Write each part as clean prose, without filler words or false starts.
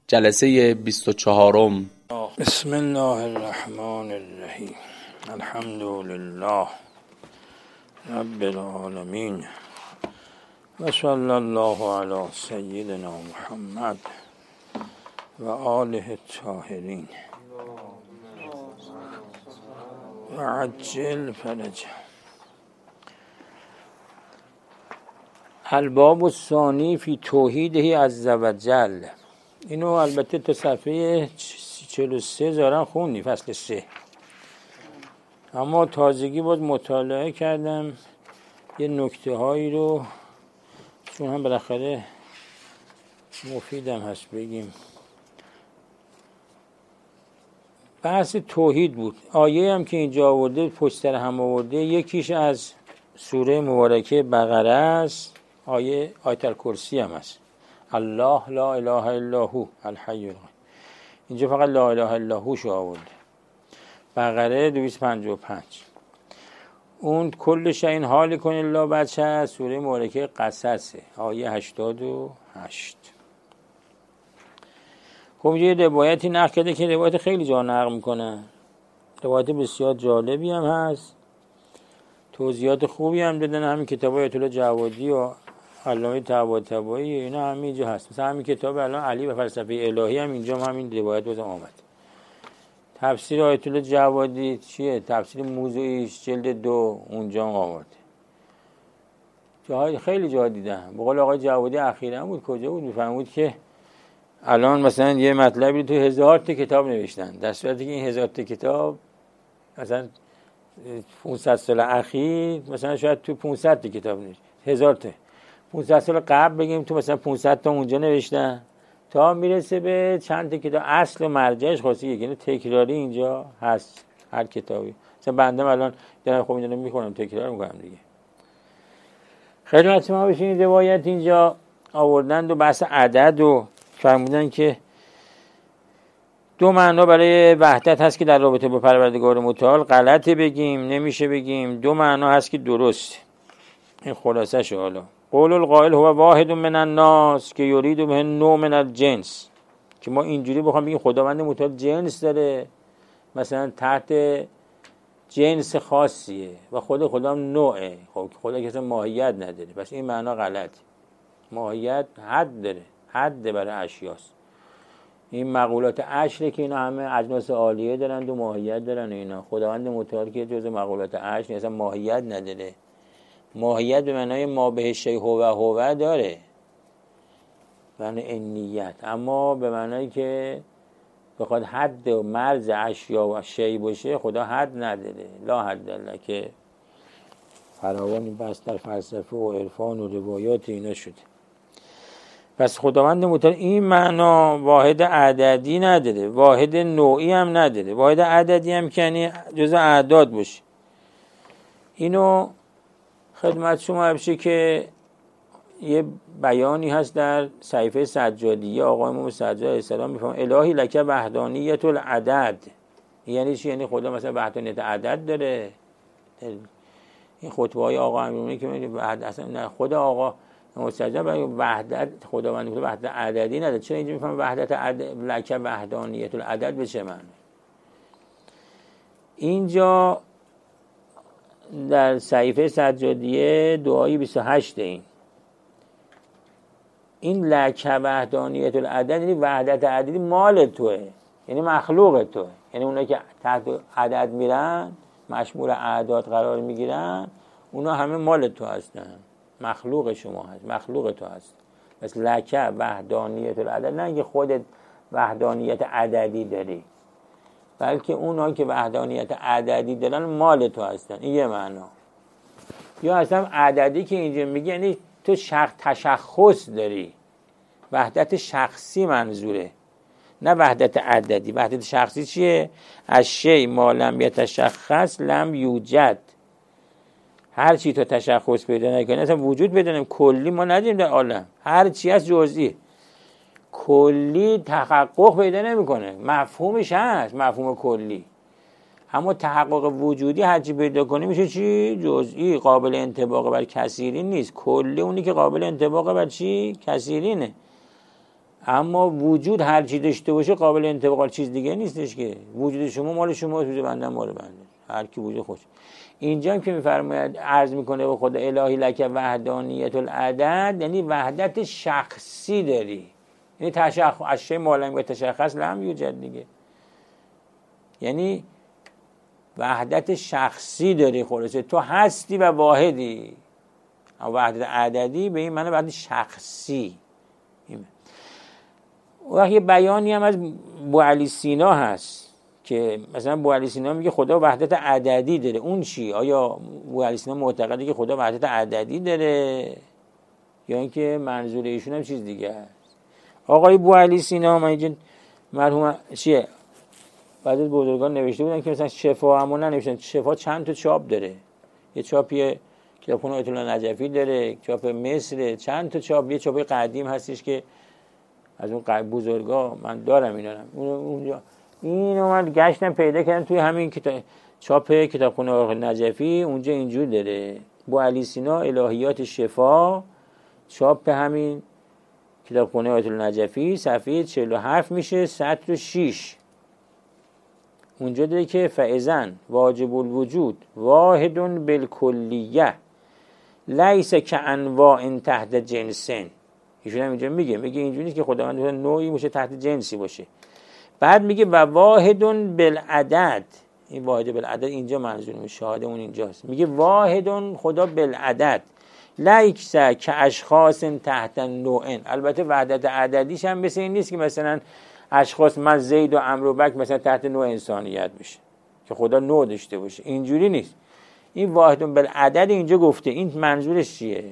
جلسه 24. بسم الله الرحمن الرحیم. الحمد لله رب العالمین و صلی الله علی سیدنا محمد و آله الطاهرین و عجل فرجه. الباب الثانی فی توحیده عز و جل. اینو البته تا صفحه 43 زارن خوندی، فصل 3. اما تازگی باز مطالعه کردم یه نکته هایی رو، چون هم بالاخره مفیدم هست بگیم. بحث توحید بود. آیه هم که اینجا آورده پشت سر هم آورده، یکیش از سوره مبارکه بقره است، آیه آیت الکرسی هم هست. الله لا اله الا هو الحی القیوم. اینجا فقط لا اله الا هو شو آورده. بقره 255. اون کل شیء هالک الا وجهه سوره مبارکه قصص آیه 88. خب یه روایتی نقل کرده که روایت خیلی جا نقل میکنه، روایت بسیار جالبی هم هست، توضیحات خوبی هم دادن. همین کتاب آیت الله جوادی و علامه طباطبایی اینا هم اینجا هست. مثلا همین کتاب الان علی و فلسفه الهی هم اینجا هم همین روایت واسه آمد. تفسیر آیت الله جوادی چیه؟ تفسیر موضوعیش جلد 2 اونجا آورده. جاهای خیلی جا دیدم. به قول آقای جوادی اخیراً بود کجا بود میفهمود که الان مثلا یه مطلبی تو 1000 تا کتاب نوشتن، در صورتی که این 1000 تا کتاب مثلا 500 سال اخیر مثلا شاید تو 500 تا کتاب نوشتن. 1000 تا 500 سال قبل بگیم تو مثلا 500 تا اونجا نوشتن تا میرسه به چند تا کتاب اصل و مرجعش خاصی، یعنی تکراری اینجا هست هر کتابی. مثلا بنده الان دارم خب اینو میخونم تکرار میکنم دیگه. خدمت شما بشین روایت اینجا آوردن و بحث عدد و فرمودن که دو معنا برای وحدت هست که در رابطه با پروردگار متعال غلطه بگیم، نمیشه بگیم. دو معنا هست که درست. این خلاصه شو. حالا قول القائل هو واحد من الناس که یرید به نوع من الجنس، که ما اینجوری بخوام بگیم خداوند متعال جنس داره، مثلا تحت جنس خاصیه و خدا نوعه. خب خدا که ماهیت نداره، پس این معنا غلط. ماهیت حد داره، حد برای اشیاست. این مقولات عشره که اینا همه اجناس عالیه دارن و ماهیت دارن. اینا خداوند متعال که جزء مقولات عشر اصلا ماهیت نداره. ماهیت به معنای ما به شیء هو داره، معنی انیت، اما به معنایی که بخواد حد و مرز اشیا و شیء باشه خدا حد نداره. لا حد الله که فراوانی بس در فلسفه و عرفان و روایات اینا شده. پس خداوند متعال این معنا واحد عددی نداره، واحد نوعی هم نداره. واحد عددی هم که یعنی جزء اعداد باشه. اینو خدمت شما بشه که یه بیانی هست در صحیفه سجادیه آقای امام سجاد علیه السلام میفهمن الهی لک وحدانیت العدد. یعنی چی؟ یعنی خدا مثلا وحدانیت عدد داره. این خطبه های آقا امیرالمومنین که میگه وحدت اصلا نه، خدا آقا امام سجاد برای وحدت خداوند وحدت عددی نداره. چرا اینجا میفهمن وحدت لک وحدانیت العدد به چه معنی؟ اینجا در صحیفه سجادیه دعای 28 این لک وحدانیت العدد یعنی وحدت عددی مال توه، یعنی مخلوق توه. یعنی اونایی که تحت عدد میرن مشمول اعداد قرار میگیرن اونا همه مال تو هستن، مخلوق شما هست، مخلوق تو هست. پس لک وحدانیت العدد نه اینکه خودت وحدانیت عددی داری، بلکه اونایی که وحدانیت عددی دارن مال تو هستن. این یه معنا. یا اصلا عددی که اینجا میگه یعنی تو تشخص داری، وحدت شخصی منظوره، نه وحدت عددی. وحدت شخصی چیه؟ از شیء ما لم یتشخص لم یوجد. هر چی تو تشخص پیدا نکنی اصلا وجود پیدا نمیکنه. کلی ما نداریم در عالم، هر چی از جزئی. کلی تحقق پیدا نمیکنه. مفهومش هست، مفهوم کلی، اما تحقق وجودی هرچی پیدا کنی میشه چی؟ جزئی، قابل انطباق بر کثیرین نیست. کلی اونی که قابل انطباق بر چی؟ کثیرینه. اما وجود هر چی داشته باشه قابل انتقال چیز دیگه نیستش که. وجود شما مال شما، وجود بنده مال بنده، هر کی وجود خوش. اینجا هم که میفرماید عرض میکنه به خدا الهی لک وحدانیت العدد، یعنی وحدت شخصی داری، یعنی از شی مالم و تشخص لم یوجد دیگه، یعنی وحدت شخصی داری. خلاصه تو هستی و واحدی. وحدت عددی به این معنی وحدت شخصی. وقتی یه بیانی هم از بوعلی سینا هست که مثلا بوعلی سینا میگه خدا وحدت عددی داره. اون چی؟ آیا بوعلی سینا معتقده که خدا وحدت عددی داره یا اینکه منظور ایشون هم چیز دیگه است؟ آقای بوعلی سینا مرحوم چیه بعد از بزرگان نوشته بودن که مثلا شفا همون ننوشتن. شفا چند تا چاپ داره. یه چاپی کتابخونه آیت الله نجفی داره، چاپ مصر، چند تا چاپ. یه چاپ قدیم هستش که از اون بزرگا من دارم اونجا. اینو من گشتم پیدا کردم توی همین چاپ کتابخونه آیت الله نجفی، اونجا اینجور داره. بوعلی سینا الهیات شفا، چاپ همین کتابخونه آیت الله نجفی، صفحه 47 میشه، سطر 6. اونجا داره که فاذن واجب الوجود واحد بالکلیه لیس کانواع تحت جنسن. ایشون هم اینجا میگه اینجوری نیست که خداوند نوعی باشه تحت جنسی باشه. بعد میگه و واحد بالعدد. این واحد بالعدد اینجا منظور شاهد اون اینجاست. میگه واحد خدا بالعدد لیس کاشخاص تحت نوعن. البته وحدت عددیش هم مثل این نیست که مثلا اشخاص من زید و عمرو و بکر مثلا تحت نوع انسانیت بشه که خدا نوع داشته باشه. اینجوری نیست. این واحد بالعدد اینجا گفته. این منظورش چیه؟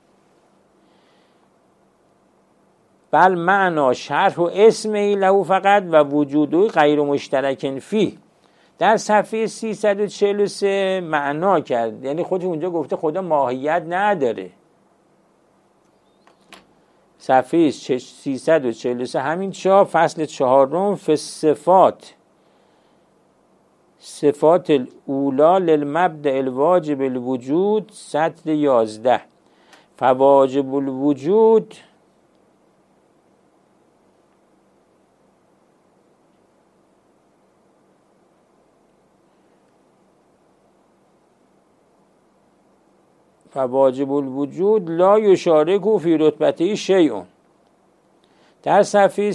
بل معنا شرح و اسم له فقط و وجودو غیر مشترک فی. در صفحه 343 معنا کرد، یعنی خودش اونجا گفته خدا ماهیت نداره. صفحه 343 همین چاپ فصل 4 فصفات صفات الاولا للمبدأ الواجب الوجود، سطر 11. فواجب الوجود فواجب الوجود لا یشارک فی رتبته شیء. در صفحه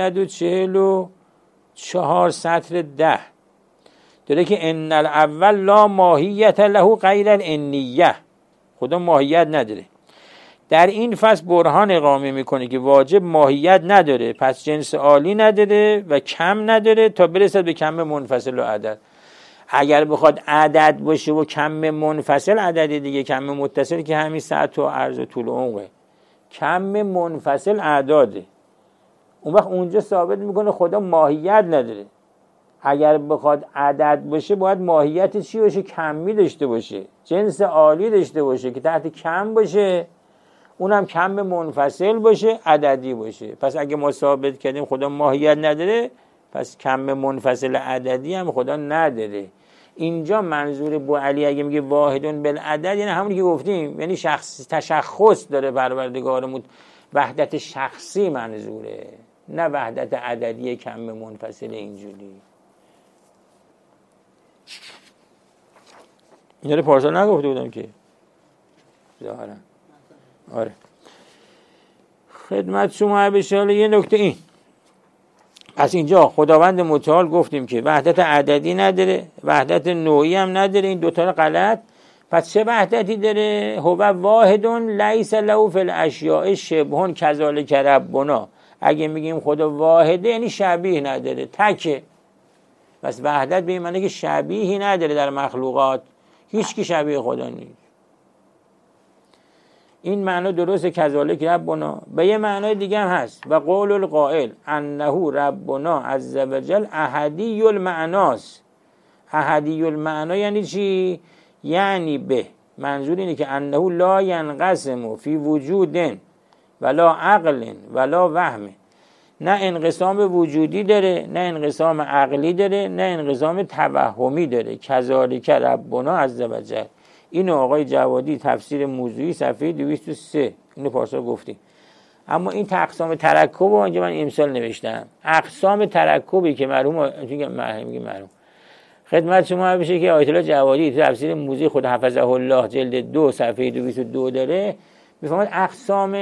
344 سطر 10 داره که ان الاول لا ماهیت له غیر الانیه. خدا ماهیت نداره. در این فصل برهان اقامه میکنه که واجب ماهیت نداره، پس جنس عالی نداره و کم نداره تا برسد به کم منفصل و عدد. اگر بخواد عدد باشه و کم منفصل عدد دیگه، کم متصل که همین سطح و عرض و طول و عمقه، کم منفصل اعداده. اون وقت اونجا ثابت میکنه خدا ماهیت نداره. اگر بخواد عدد باشه باید ماهیت چی باشه؟ کمی داشته باشه، جنس عالی داشته باشه که تحت کم باشه، اونم کم منفصل باشه، عددی باشه. پس اگه ما ثابت کردیم خدا ماهیت نداره، پس کم منفصل عددی هم خدا نداره. اینجا منظور بوعلی اگه میگه واحدون بالعدد یعنی همونی که گفتیم، یعنی تشخص داره پروردگارمون، وحدت شخصی منظوره، نه وحدت عددی کم منفصل اینجوری. اینا رو پارسال نگفته بودم که ظاهرا. آره خدمت شما بشاله یه نکته این. پس اینجا خداوند متعال گفتیم که وحدت عددی نداره، وحدت نوعی هم نداره، این دوتا رو غلط. پس چه وحدتی داره؟ هو واحد لیس له فی الاشیاء شبه کذالک ربنا. اگه میگیم خدا واحده یعنی شبیه نداره، تکه. پس وحدت به این معنی که شبیهی نداره در مخلوقات، هیچ کی شبیه خدا نیست. این معنی درسته کذالک ربنا. به یه معنای دیگه هم هست و قول القائل انه ربنا عز وجل احدی المعناست. احدی المعنی یعنی چی؟ یعنی به منظور اینه که انه لا ینقسم فی وجود ولا عقل ولا وهم. نه انقسام وجودی داره، نه انقسام عقلی داره، نه انقسام توهمی داره. کذالک ربنا عز وجل. اینو آقای جوادی تفسیر موضوعی صفحه 203 اینو پارسال گفتیم. اما این اقسام ترکب رو اینجا من امسال نوشتم. اقسام ترکبی که مرحوم خدمت شما بشه که آیت الله جوادی تو تفسیر موزی خود حفظه الله جلد 2 صفحه 222 داره میفهمد اقسام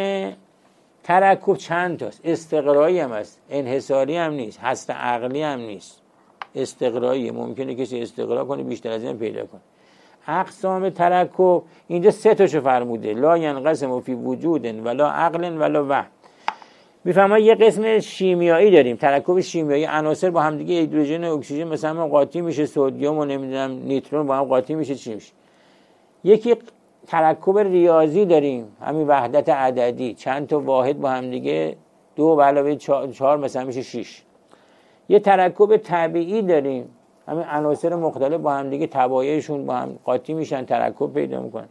ترکب چند تاست. استقرایی هم هست، انحصاری هم نیست، هست عقلی هم نیست، استقرایی. ممکنه کسی استقرا کنه بیشتر از این پیدا کنه. اقسام ترکب اینجا 3 تاشو فرموده: لا ینقسم فی وجود ولا عقل ولا وهم. میفهمید یه قسم شیمیایی داریم، ترکب شیمیایی، عناصر با هم دیگه هیدروژن و اکسیژن مثلا قاطی میشه، سدیم و نمیدونم نیوترون با هم قاطی میشه، چی میشه. یکی ترکب ریاضی داریم، همین وحدت عددی، چند تا واحد با هم دیگه 2 علاوه 4 مثلا میشه 6. یه ترکب طبیعی داریم، همین عناصر مختلف با هم دیگه تبایعشون با هم قاطی میشن، ترکب پیدا میکنن.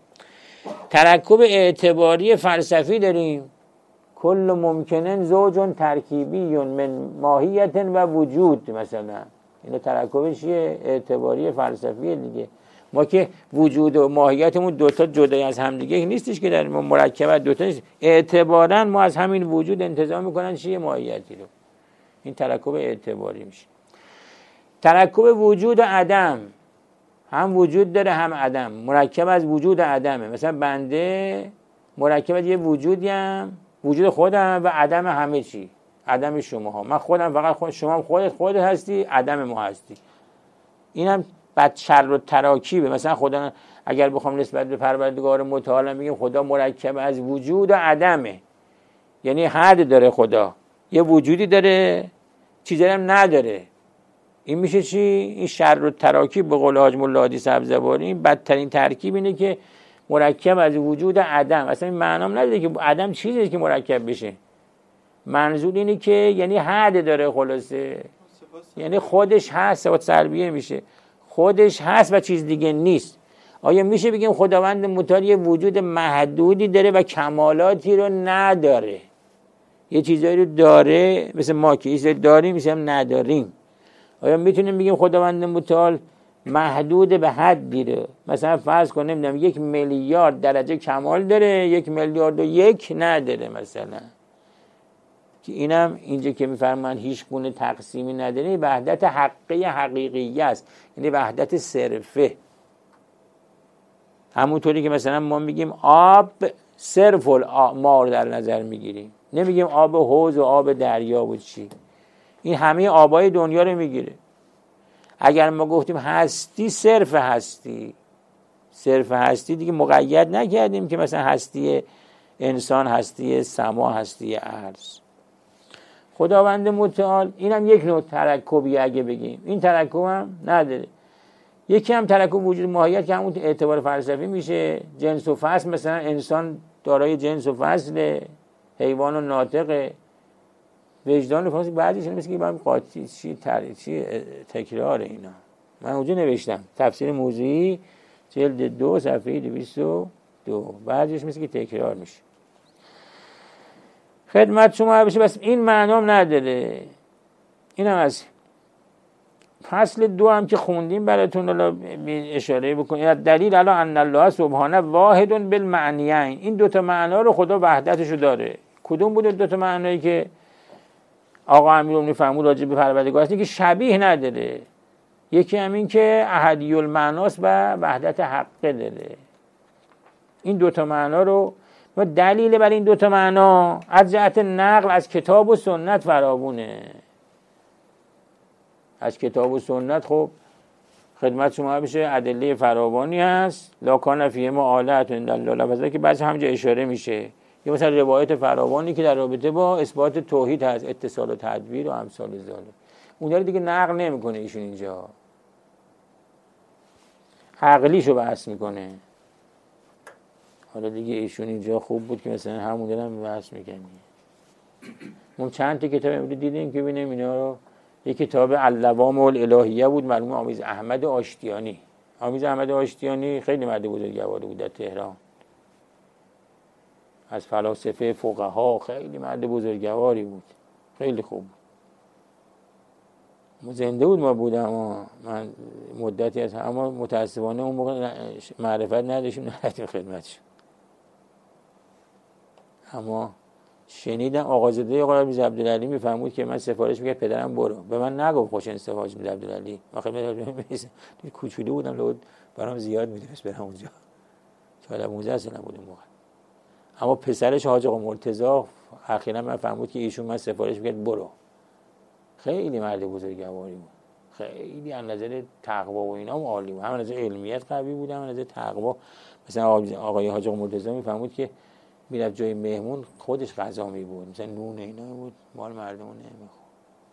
ترکب اعتباری فلسفی داریم، کل ممکنن زوج ترکیبی من ماهیت و وجود مثلا. اینو ترکب چیه؟ اعتباری فلسفیه دیگه. ما که وجود و ماهیتمون دوتا جدای از هم دیگه نیستش که در مرکبت دوتا نیست. اعتباراً ما از همین وجود انتزاع میکنن چیه؟ ماهیتی رو. این ترکب اعتباری میشه. ترکب وجود و عدم، هم وجود داره هم عدم، مرکب از وجود و عدمه. مثلا بنده مرکب از یه وجودیم، وجود خودم و عدم همه چی، عدم شماها. من خودم فقط خود، شما هم خودت هستی، عدم ما هستی. اینم بعد شر و تراکیبه. مثلا خدا اگر بخوام نسبت به پروردگار متعال میگیم خدا مرکب از وجود و عدمه، یعنی حد داره خدا، یه وجودی داره چیزی هم نداره. این میشه چی؟ این شر و تراکیب به قول حاج مولا حادی سبزواری. این بدترین ترکیب اینه که مرکب از وجود عدم. اصلا این معنام نداره که عدم چیزیه که مرکب بشه. منظور اینه که یعنی حد داره، خلاصه یعنی خودش هست، صفات سلبیه میشه، خودش هست و چیز دیگه نیست. آیا میشه بگیم خداوند متعال یه وجود محدودی داره و کمالاتی رو نداره؟ یه چیزایی رو داره مثل ما که چیزایی داریم مثل هم نداریم. آیا میتونیم بگیم خداوند متعال محدود به حدی رو، مثلا فرض کنیم نمیدونم 1 میلیارد درجه کمال داره، 1 میلیارد و 1 نداره مثلا؟ که اینم اینجا که میفرمان هیچ گونه تقسیمی نداره، وحدت حقیقی است، یعنی وحدت صرفه. همونطوری که مثلا ما میگیم آب صرف ما رو در نظر میگیریم، نمیگیم آب حوض و آب دریا و چی. این همه آبای دنیا رو میگیره. اگر ما گفتیم هستی صرف هستی، صرف هستی دیگه مقید نکردیم که مثلا هستی انسان، هستی سما، هستی ارض. خداوند متعال اینم یک نوع ترکبی اگه بگیم. این ترکب هم نداره. یکی هم ترکب وجود ماهیت که همون اعتبار فلسفی میشه. جنس و فصل، مثلا انسان دارای جنس و فصل، حیوان و ناطق، وجدان و فصل. بعضیش مثل که باید قاطی چی تکرار اینا. من اونجا نوشتم تفسیر موضوعی جلد 2 صفحه 222. بعضیش مثل که تکرار میشه. خدمت شما بشه. بس این معنام نداره. اینم از فصل 2 هم که خوندیم براتون اشاره بکنیم. دلیل علی ان الله سبحانه واحد بالمعنیین. این 2 تا معنا رو خدا وحدتشو داره. کدوم بود 2 تا معنایی که آقا امیرالمومنین فرمود راجع به پروردگار هستی که شبیه نداره؟ یکی همین که احدی المعناس و وحدت حقه داره. این 2 تا معنا رو و دلیل بر این 2 تا معنا از جهت نقل از کتاب و سنت فراوونه. از کتاب و سنت خب خدمت شما بشه ادله فراوانی هست. لا کان فیهما آلهة الا الله لفظا که بعضی همجا اشاره میشه. یا مثلا روایت فراوانی که در رابطه با اثبات توحید هست، اتصال و تدبیر و امثال ذالک. اونها رو دیگه نقل نمیکنه ایشون، اینجا عقلیشو بحث میکنه. حالا دیگه ایشون اینجا خوب بود که مثلا همون دارم بحث میکنیم. ما چند تا کتاب امروز دیدیم که ببینیم اینا رو. یک کتاب اللوام الالهیه بود، مرحوم آمیز احمد آشتیانی. آمیز احمد آشتیانی خیلی مرد بزرگواری بود در تهران، از فلاسفه فقها، خیلی مرد بزرگواری بود، خیلی خوب بود. زنده بود ما بودم، اما من مدتی از اما متاسفانه اون موقع معرفت نداشتیم، نرفتیم خدمتش. اما شنیدم آقازاده آقای میرزا عبدالعلی میفرمود که من سفارش میکرد پدرم برو، به من نگفت خوش استفاده میرزا عبدالعلی، آخه کوچولو بودم لابد برام زیاد میدونست برم اونجا، 14 سالم بود اون موقع. اما پسرش حاج آقا مرتضی اخیراً من فهمید که ایشون من سفارش میکرد برو. خیلی مرد بزرگواری بود، خیلی از نظر تقوا و اینا عالی بود، هم از نظر علمیت قوی بود، هم از نظر تقوا. مثلا آقای حاج آقا مرتضی میفهمید که میرفت جای مهمون خودش غذا میبرد، مثلا نون اینا بود مال مردم نمیخورد.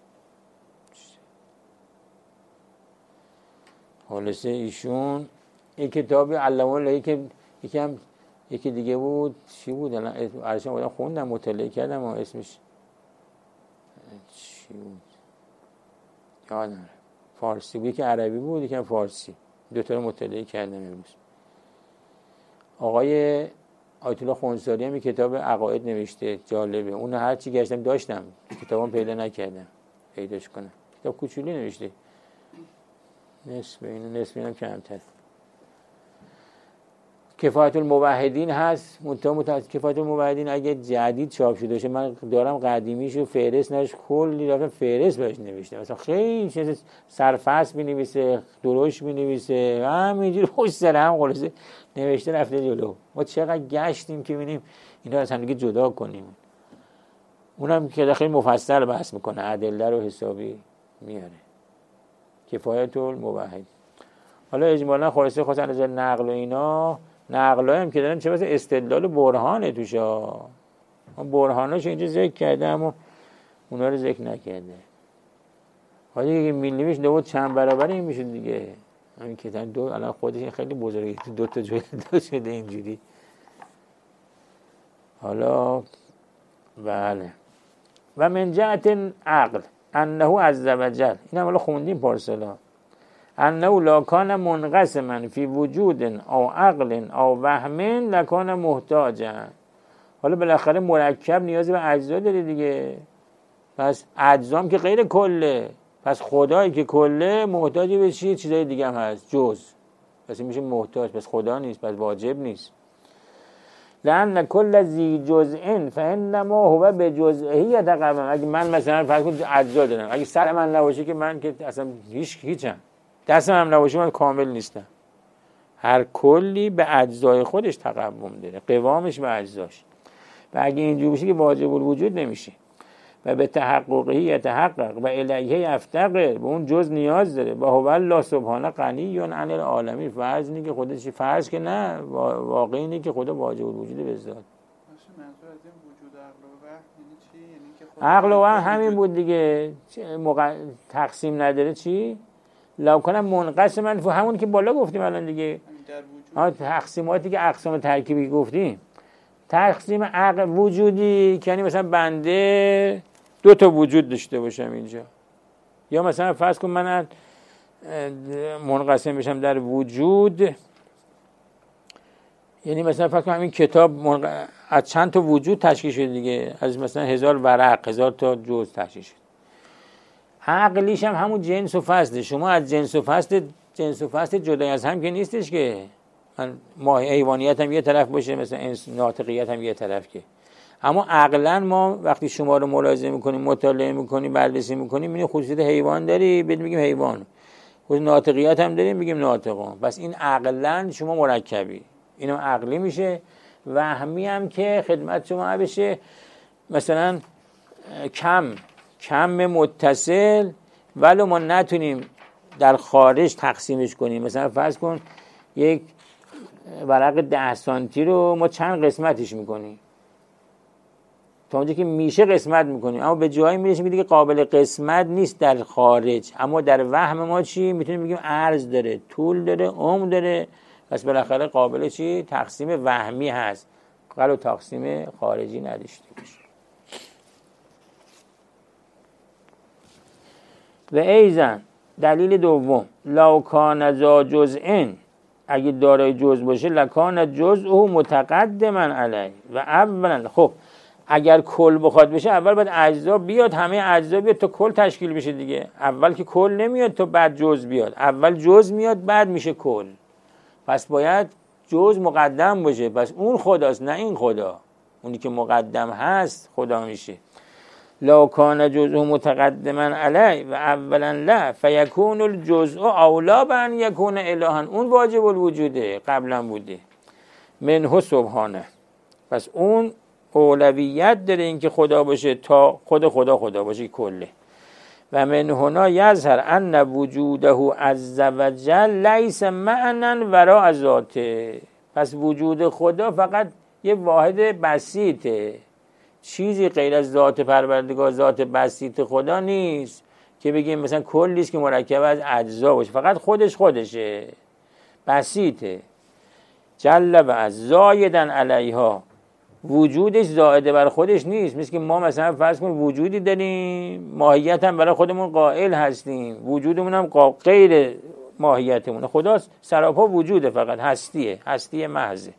خلاصه ایشون یک کتاب علامه الله که یکی دیگه بود، چی بود الان ارشم بودم خوندم مطالعه کردم و اسمش چی بود یادم فارسی بود، یکی عربی بود یکی فارسی، دو تا رو مطالعه کردم امروز. آقای آیت الله خونساری هم کتاب عقاید نوشته، جالبه. اون هر چی گشتم داشتم، کتابم پیدا نکردم پیداش کنم. کتاب کوچولی نوشته، نصف اینم کمتر. کفایت الموحدین هست، کفایت الموحدین اگه جدید چاپ شده باشه، من دارم قدیمیشو فهرست نش کلی رفتم فهرست بهش نوشته، مثلا خیلی چیز سرفصل می‌نویسه، درشت می‌نویسه، همینجوری پشت سر هم خلاصه نوشته رفته جلو. ما چقدر گشتیم که ببینیم اینا از هم دیگه جدا کنیم. اونم که خیلی مفصل بحث میکنه، ادله رو حسابی میاره. کفایت الموحد. حالا اجمالا خلاصه خاص از نقل و اینا، نقلای هم که دارن چه مثلا استدلال و برهانه توشا، اون برهاناش اینجا ذکر کرده اما اونا رو ذکر نکرده. حالا دیگه میلیمیش دو چند برابر این میشه دیگه. همین کتاب دو الان خودش خیلی بزرگه، دو تا جای دو شده اینجوری. حالا بله. و من جهت عقل انه عز وجل، اینم حالا خوندیم پارسالا، انه لا کان منقسما فی وجود او عقل او وهم لکان محتاجا. حالا بالاخره مرکب نیازی به اجزا داره دیگه، پس اجزام که غیر کله، پس خدایی که کله محتاجی به چیه؟ چیزای دیگه هم هست جز، پس این میشه محتاج، پس خدا نیست، پس واجب نیست. لأن کل ذی جزء فانما هو بجزئه یتقوم. اگه من مثلا فرض کن اجزا دارم، اگه سر من نباشه که من که اصلا هیچم، دستم هم نباشه من کامل نیستم. هر کلی به اجزای خودش تقوم داره، قوامش به اجزاش، و اگه اینجوری بشه که واجب الوجود نمیشه. و به تحققه یتحقق و الیه یفتقر، به اون جز نیاز داره. و هو الله سبحانه غنی عن العالمین. فرض اینه که خودش، فرض که نه، واقع اینه که خدا واجب الوجود به ذات. منظور از این وجود عقل و وهم یعنی چی؟ یعنی که عقل و وهم همین بود دیگه، تقسیم نداره. چی؟ لو کنم منقسم، من همون که بالا گفتیم الان دیگه، تقسیماتی که اقسام ترکیبی گفتیم. تقسیم عقل وجودی یعنی مثلا بنده دو تا وجود داشته باشم اینجا، یا مثلا فرض کن من منقسم بشم در وجود، یعنی مثلا فرض کن همین کتاب از چند تا وجود تشکیل شده دیگه، از مثلا 1000 ورق، 1000 تا جزء تشکیل شده. عقلیش هم همون جنس و فصله. شما از جنس و فصل جدای از هم که نیستش که ما حیوانیت هم یه طرف باشه، مثلا ناطقیت هم یه طرف که. اما عقلا ما وقتی شما رو ملاحظه میکنیم، مطالعه میکنیم، بررسی میکنیم، میبینیم خصوصیت حیوان داری، بهت میگیم حیوان. خود ناطقیت هم داریم، میگیم ناطقان. بس این عقلا شما مرکبی، اینم عقلی میشه. وهمی هم که خدمت شما بشه، مثلا کم متصل ولو ما نتونیم در خارج تقسیمش کنیم. مثلا فرض کن یک ورق 10 سانتی رو ما چند قسمتش میکنیم، تا اونجا که میشه قسمت میکنیم، اما به جایی میرسیم که دیگه قابل قسمت نیست در خارج. اما در وهم ما چی؟ میتونیم بگیم عرض داره، طول داره، عمق داره، پس بالاخره قابل چی؟ تقسیم وهمی هست، قالو تقسیم خارجی نداشته باشه. و ایزن دلیل دوم، لو کان ذا جزء، اگه دارای جزء باشه، لکان جزءه متقدما علیه. و اولا خب اگر کل بخواد بشه، اول باید اجزا بیاد، همه اجزا بیاد تا کل تشکیل بشه دیگه. اول که کل نمیاد تا بعد جزء بیاد، اول جزء میاد بعد میشه کل. پس باید جزء مقدم باشه، پس اون خداست نه این خدا. اونی که مقدم هست خدا میشه. لا کان جزء متقدما علی و اولا لا فیکون الجزء اولا بان یکون الها. اون واجب الوجوده، قبلا بوده. منه سبحانه، پس اون اولویت داره این که خدا باشه تا خدا باشه کله. و من هنا یظهر ان وجوده عز وجل لیس معنا وراء ذاته. پس وجود خدا فقط یه واحد بسیطه، چیزی غیر از ذات پروردگار، ذات بسیط خدا نیست که بگیم مثلا کلیست که مرکب از اجزا باشه، فقط خودشه، بسیطه. جل و عز زایدن علیها، وجودش زائده بر خودش نیست. مثل که ما مثلا فرض کنیم وجودی داریم، ماهیت هم برای خودمون قائل هستیم، وجودمون هم غیر ماهیتمونه. خدا سراپا وجوده، فقط هستی محضه.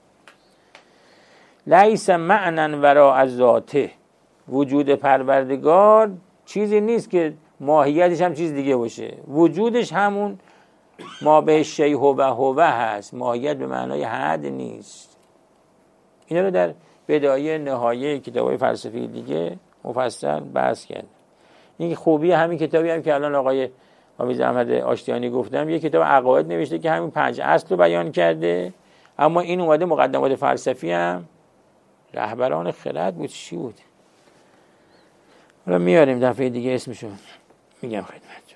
لیس معنا وراء ذاته، وجود پروردگار چیزی نیست که ماهیتش هم چیز دیگه باشه، وجودش همون ما به شیء هو هست، ماهیت به معنای حد نیست. اینا رو در بدایه نهایه کتاب‌های فلسفی دیگه مفصل بحث کرد. این خوبی همین کتابی هم که الان آقای حافظ احمد آشتیانی گفتم، یه کتاب عقاید نوشته که همین 5 اصل رو بیان کرده، اما این اومده مقدمات فلسفی هم رهبران خرد بود. چی بود؟ حالا میاریم دفعه دیگه اسمشو میگم خدمتتون.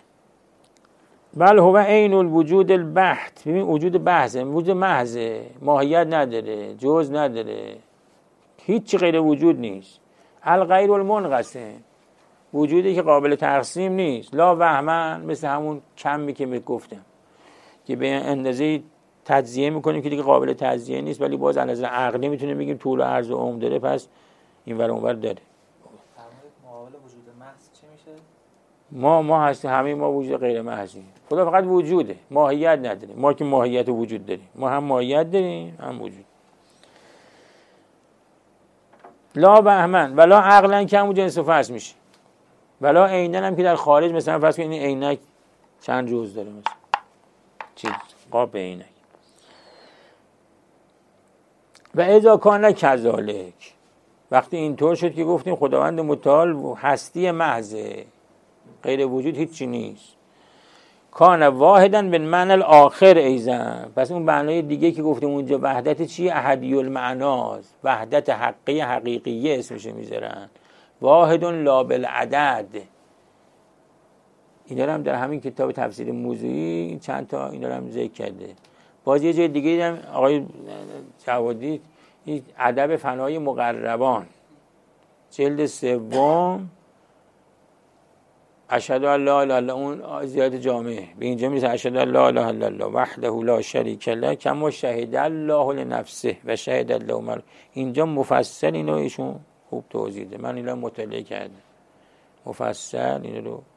بل هو عین الوجود البحت. ببین وجود بحثه، وجود محضه، ماهیت نداره، جز نداره، هیچ غیر وجود نیست. الغیر المنقسم، وجودی که قابل تقسیم نیست. لا وهمن، مثل همون کمی که میگفتم که به اندازه تجزیه میکنیم که دیگه قابل تجزیه نیست، ولی باز از نظر عقلی میتونیم بگیم طول و عرض و عمق داره، پس این ور اون ور داره. معامل وجود محض چی میشه؟ ما هستیم، همه ما وجود غیر محضیم. خدا فقط وجوده، ماهیت نداره. ما که ماهیت و وجود داریم، ما هم ماهیت داریم هم وجود. لا وهمن ولا عقلا که همون جنس و فصل میشه، ولا عینن هم که در خارج مثلا فرض کنید این عینک چند جزء داره، مثلا چیز قاب عینک. و اذا کان کذالک، وقتی اینطور شد که گفتیم خداوند متعال هستی محضه، غیر وجود هیچی نیست. کان واحدا به معنی الاخر ایزن، پس اون معنای دیگه که گفتیم اونجا وحدت چیه؟ احدی المعناست، وحدت حقیقیه اسمش میذارن. واحد لا بالعدد. اینا رو هم در همین کتاب تفسیر موضوعی چند تا اینا رو هم ذکر کرده. باز یه جای دیگه دیدم آقای جوادی، این ادب فنای مقربان جلد 3 اشهد ان لا اله الا، اون زیارت جامعه به اینجا میرسه اشهد ان لا اله الا الله وحده لا شریک له کما شهد الله لنفسه و شهد الله مر. اینجا مفصل اینو ایشون خوب توضیح ده. من اینا مطالعه کردم مفصل اینو رو.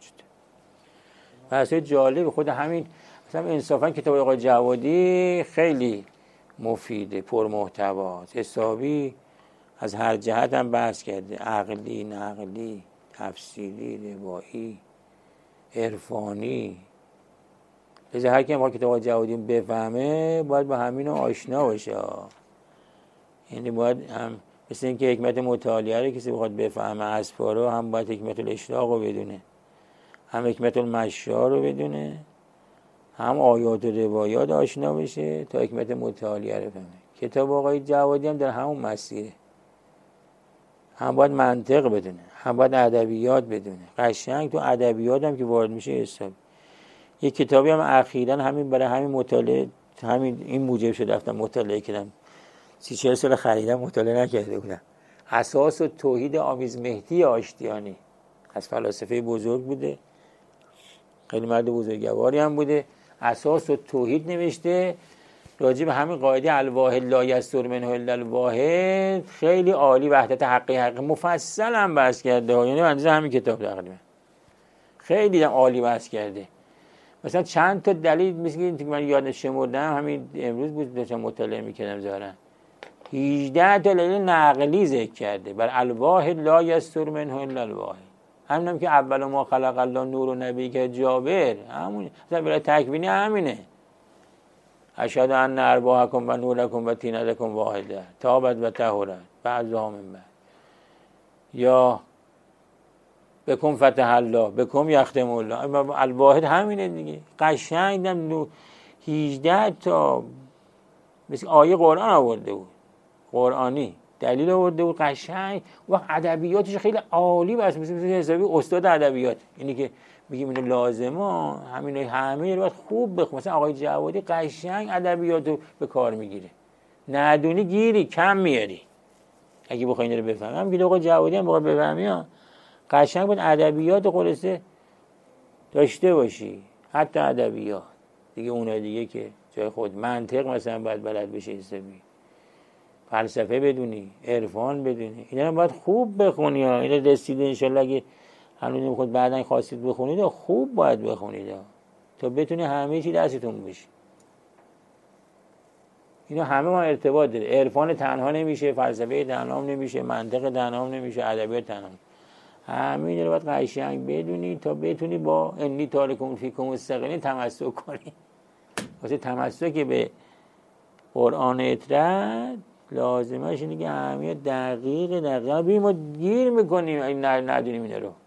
بحث جالب خود همین مثلا انصافا کتاب آقای جوادی خیلی مفیده، پرمحتواست، حسابی از هر جهت هم بحث کرده، عقلی، نقلی، تفسیری، روایی، عرفانی. لذا هر کی ما کتاب آقای جوادی بفهمه باید با همین آشنا باشه. یعنی باید هم مثل اینکه حکمت مطالعه رو کسی بخواد بفهمه اسفا رو، هم باید حکمت الاشراق رو بدونه، هم حکمت المشیا رو بدونه، هم آیات و روایات آشنا بشه تا حکمت مطالعه رو فهمه. کتاب آقای جوادی هم در همون مسیره، هم باید منطق بدونه، هم باید ادبیات بدونه. قشنگ تو ادبیات هم که وارد میشه حساب. یک کتابی هم اخیراً همین برای همین مطالعه، همین این موجب شد رفتم مطالعه کردم. 30-40 سال خریدم مطالعه نکرده بودم. اساس توحید آمیز مهدی آشتیانی از فلاسفه بزرگ بوده، خیلی مرد بزرگواری هم بوده. اساس توحید نوشته راجع به همین قاعده الواحد لا یستر منه الا الواحد، خیلی عالی، وحدت حقیقی مفصل هم بحث کرده. یعنی اندازه همین کتاب تقریبا خیلی عالی بحث کرده. مثلا چند تا دلیل مثل این که من یادش شمردم، همین امروز بود داشتم مطالعه میکردم ظاهرا 18 تا دلیل نقلی ذکر کرده بر الواحد لا یستر منه الا الواحد. همینم که اول ما خلق الله نور و نبی که جابر، همون مثلا برای تکوینی همینه. اشهد ان ارواحکم و نورکم و طینتکم واحده تابت و طهورت بعضها من بعض، یا بکن فتح الله بکن یختم الله. الواحد همینه دیگه. قشنگ دیدم 18 تا مثل آیه قرآن آورده بود، قرآنی دلیل آورده بود قشنگ، و ادبیاتش خیلی عالی بس، مثل حسابی استاد ادبیات. اینی که میگیم اینو لازمه، همه رو خوب بخون. مثلا آقای جوادی قشنگ ادبیاتو به کار میگیره، ندونی گیری کم میاری اگه بخوای اینو بفهمی. هم آقای جوادی هم بخوای بفهمی قشنگ بود ادبیات خلاصه داشته باشی، حتی ادبیات دیگه، اونها دیگه که جای خود. منطق مثلا باید بلد بشه حسابی، فلسفه بدونی، عرفان بدونی، اینا رو باید خوب بخونی ها. اینا رسیده انشالله اگه هنوز خود بعداً خواستید بخونید خوب باید بخونید تا بتونی همه چی دستتون بشه. اینا همه ما ارتباط داره. عرفان تنها نمیشه، فلسفه تنها نمیشه، منطق تنها نمیشه، ادبیات تنها. همه اینا رو باید قشنگ بدونی تا بتونی با انی تارکون فیکم مستقلین تمسک کنی. واسه تمسک به قرآن اطرد لازمش اینه که همه دقیق ببین ما گیر میکنیم این ندونیم اینا رو.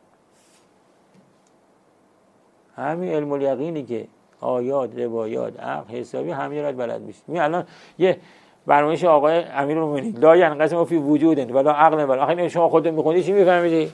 همین علم الیقینی که آیات، روایات، عقل، حسابی همین رو بلد میشه. می الان یه برنامه‌ش آقای امیرالمومنین لا ینقسم فی وجود ولا عقل ولا آخه شما خودت میخونی چی میفهمیدی؟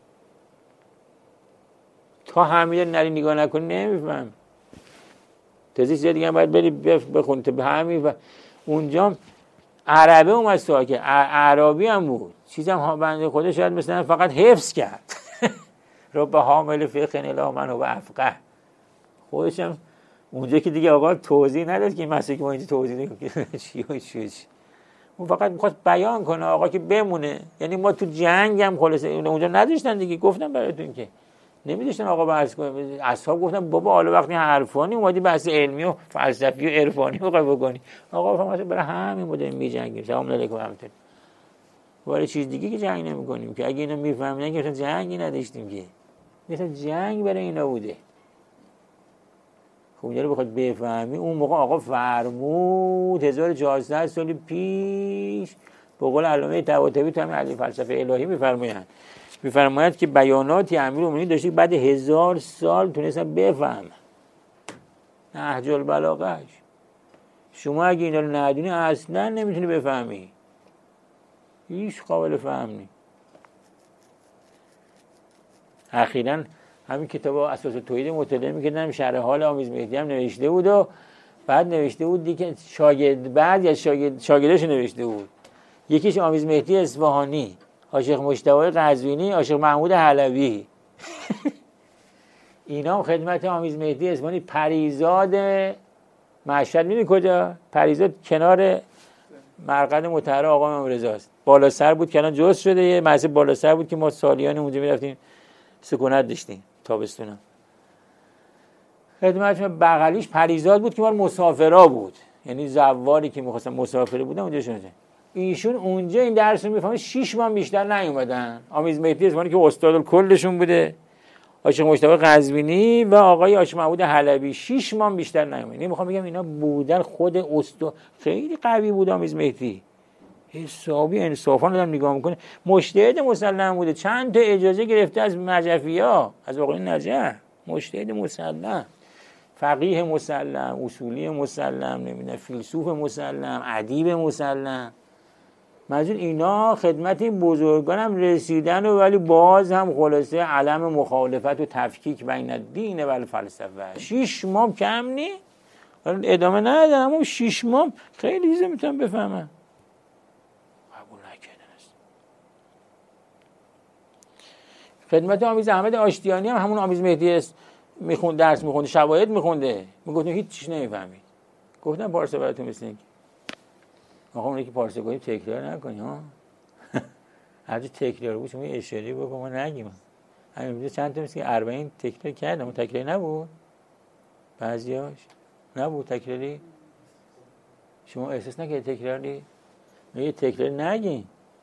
تا همین نری نگاه نکنی نمیفهم. تازه دیگه باید بری بخونی تا به همین. و اونجا عربه اومد سوال که عربی هم بود، چیزم بنده خدا شاید مثلا فقط حفظ کرد رب حامل فقه الی من هو افقه. خودش هم اونجا که دیگه آقا توضیح نداد که این مسئله که ما اینجا توضیح نمیدیم چی اون فقط میخواست بیان کنه آقا که بمونه. یعنی ما تو جنگ هم خلاصه اونجا نداشتن دیگه، گفتم براتون که نمیداشتن آقا بحث کنه. اصحاب گفتن بابا حالا وقتی حرفانی اومدی بحث علمی و فلسفی و عرفانی میخوای بکنی، آقا فهمت برای همین بوده میجنگیم. سلام علیکم و رحمت الله. ولی چیز دیگه که جنگ نمیکنیم که اگه اینا میفهمیدن که مثلا جنگی نداشتیم که مثلا جنگ برای اینا بوده. خب اینا رو بخواد بفهمی اون موقع آقا فرمود 1400 سال پیش به قول علامه طباطبایی تو همین علی فلسفه الهی میفرماید که بیاناتی امیرالمومنین داشته بعد 1000 سال تونستن بفهمن. نهج البلاغه شما اگه اینا رو ندونی اصلا نمیتونی بفهمی، هیچ قابل فهم نیست. اخیراً همین کتاب اساس توحید مطالعه می‌کردم، شرح حال آمیز مهدی هم نوشته بود و بعد نوشته بود دیگه شاگرد بعد یا شاگردش نوشته بود. یکیش آمیز مهدی اصفهانی، عاشق مجتبی قزوینی، عاشق محمود حلبی. اینا هم خدمت آمیز مهدی اصفهانی. پریزاد مشهد میدونی کجا؟ پریزاد کنار مرقد مطهر آقا امام رضاست. بالا سر بود که الان جست شده، یه مسجد بالا سر بود که ما سالیان اونجا میرفتیم سکونت داشتیم تابستونا. خدمتشون بغلیش پریزاد بود که مال مسافرا بود، یعنی زواری که می‌خواستن مسافر بودن اونجا شده. ایشون اونجا این درس رو میفهمه 6 ماه بیشتر نیومدن. آمیز مهدی اصفهانی که استاد کلشون بوده، عاشق مجتبی قزوینی و آقای عاشق محمود حلبی 6 ماه بیشتر نیومدن. نمیخوام بگم اینا بودن خود استاد خیلی قوی بود. آمیز مهدی حسابی انصافا آدم نگاه میکنه مجتهد مسلم بوده، چند تا اجازه گرفته از نجفی‌ها، از آقایون نجف. مجتهد مسلم، فقیه مسلم، اصولی مسلم، نمیدونم فیلسوف مسلم، ادیب مسلم. منظور اینا خدمت این بزرگان هم رسیدن و ولی باز هم خلاصه علم مخالفت و تفکیک بین الدین و الفلسفه. 6 ماه کم نی، ادامه ندادن اما 6 ماه خیلی چیزا میتونم بفهمم. قبول نکردن است. خدمت آمیز احمد آشتیانی هم همون آمیز مهدی است، میخوند درس میخونده، شواهد میخونده، میگفتن هیچ چیز نمیفهمید. گفتم پارسا براتون مثل اینکه آقا اونایی که پارسا گفتیم تکرار نکنی ها. هرچی تکرار بود شما اشاره بکن ما نگیم. همین چند تا مثل 40 تکرار کردم، تکراری نبود، بعضیاش نبود تکراری. شما احساس نکردید تکراری؟ یه تکرار نگین،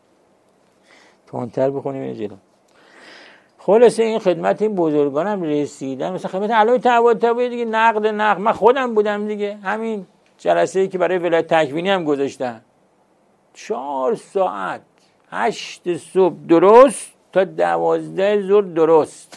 تندتر بخونیم این جلو. خلاصه این خدمت این بزرگان هم رسیدن. مثلا خدمت علامه طباطبایی دیگه نقد من خودم بودم دیگه. همین جلسه‌ای که برای ولایت تکوینی هم گذاشتن 4 ساعت 8 صبح درست تا 12 ظهر درست.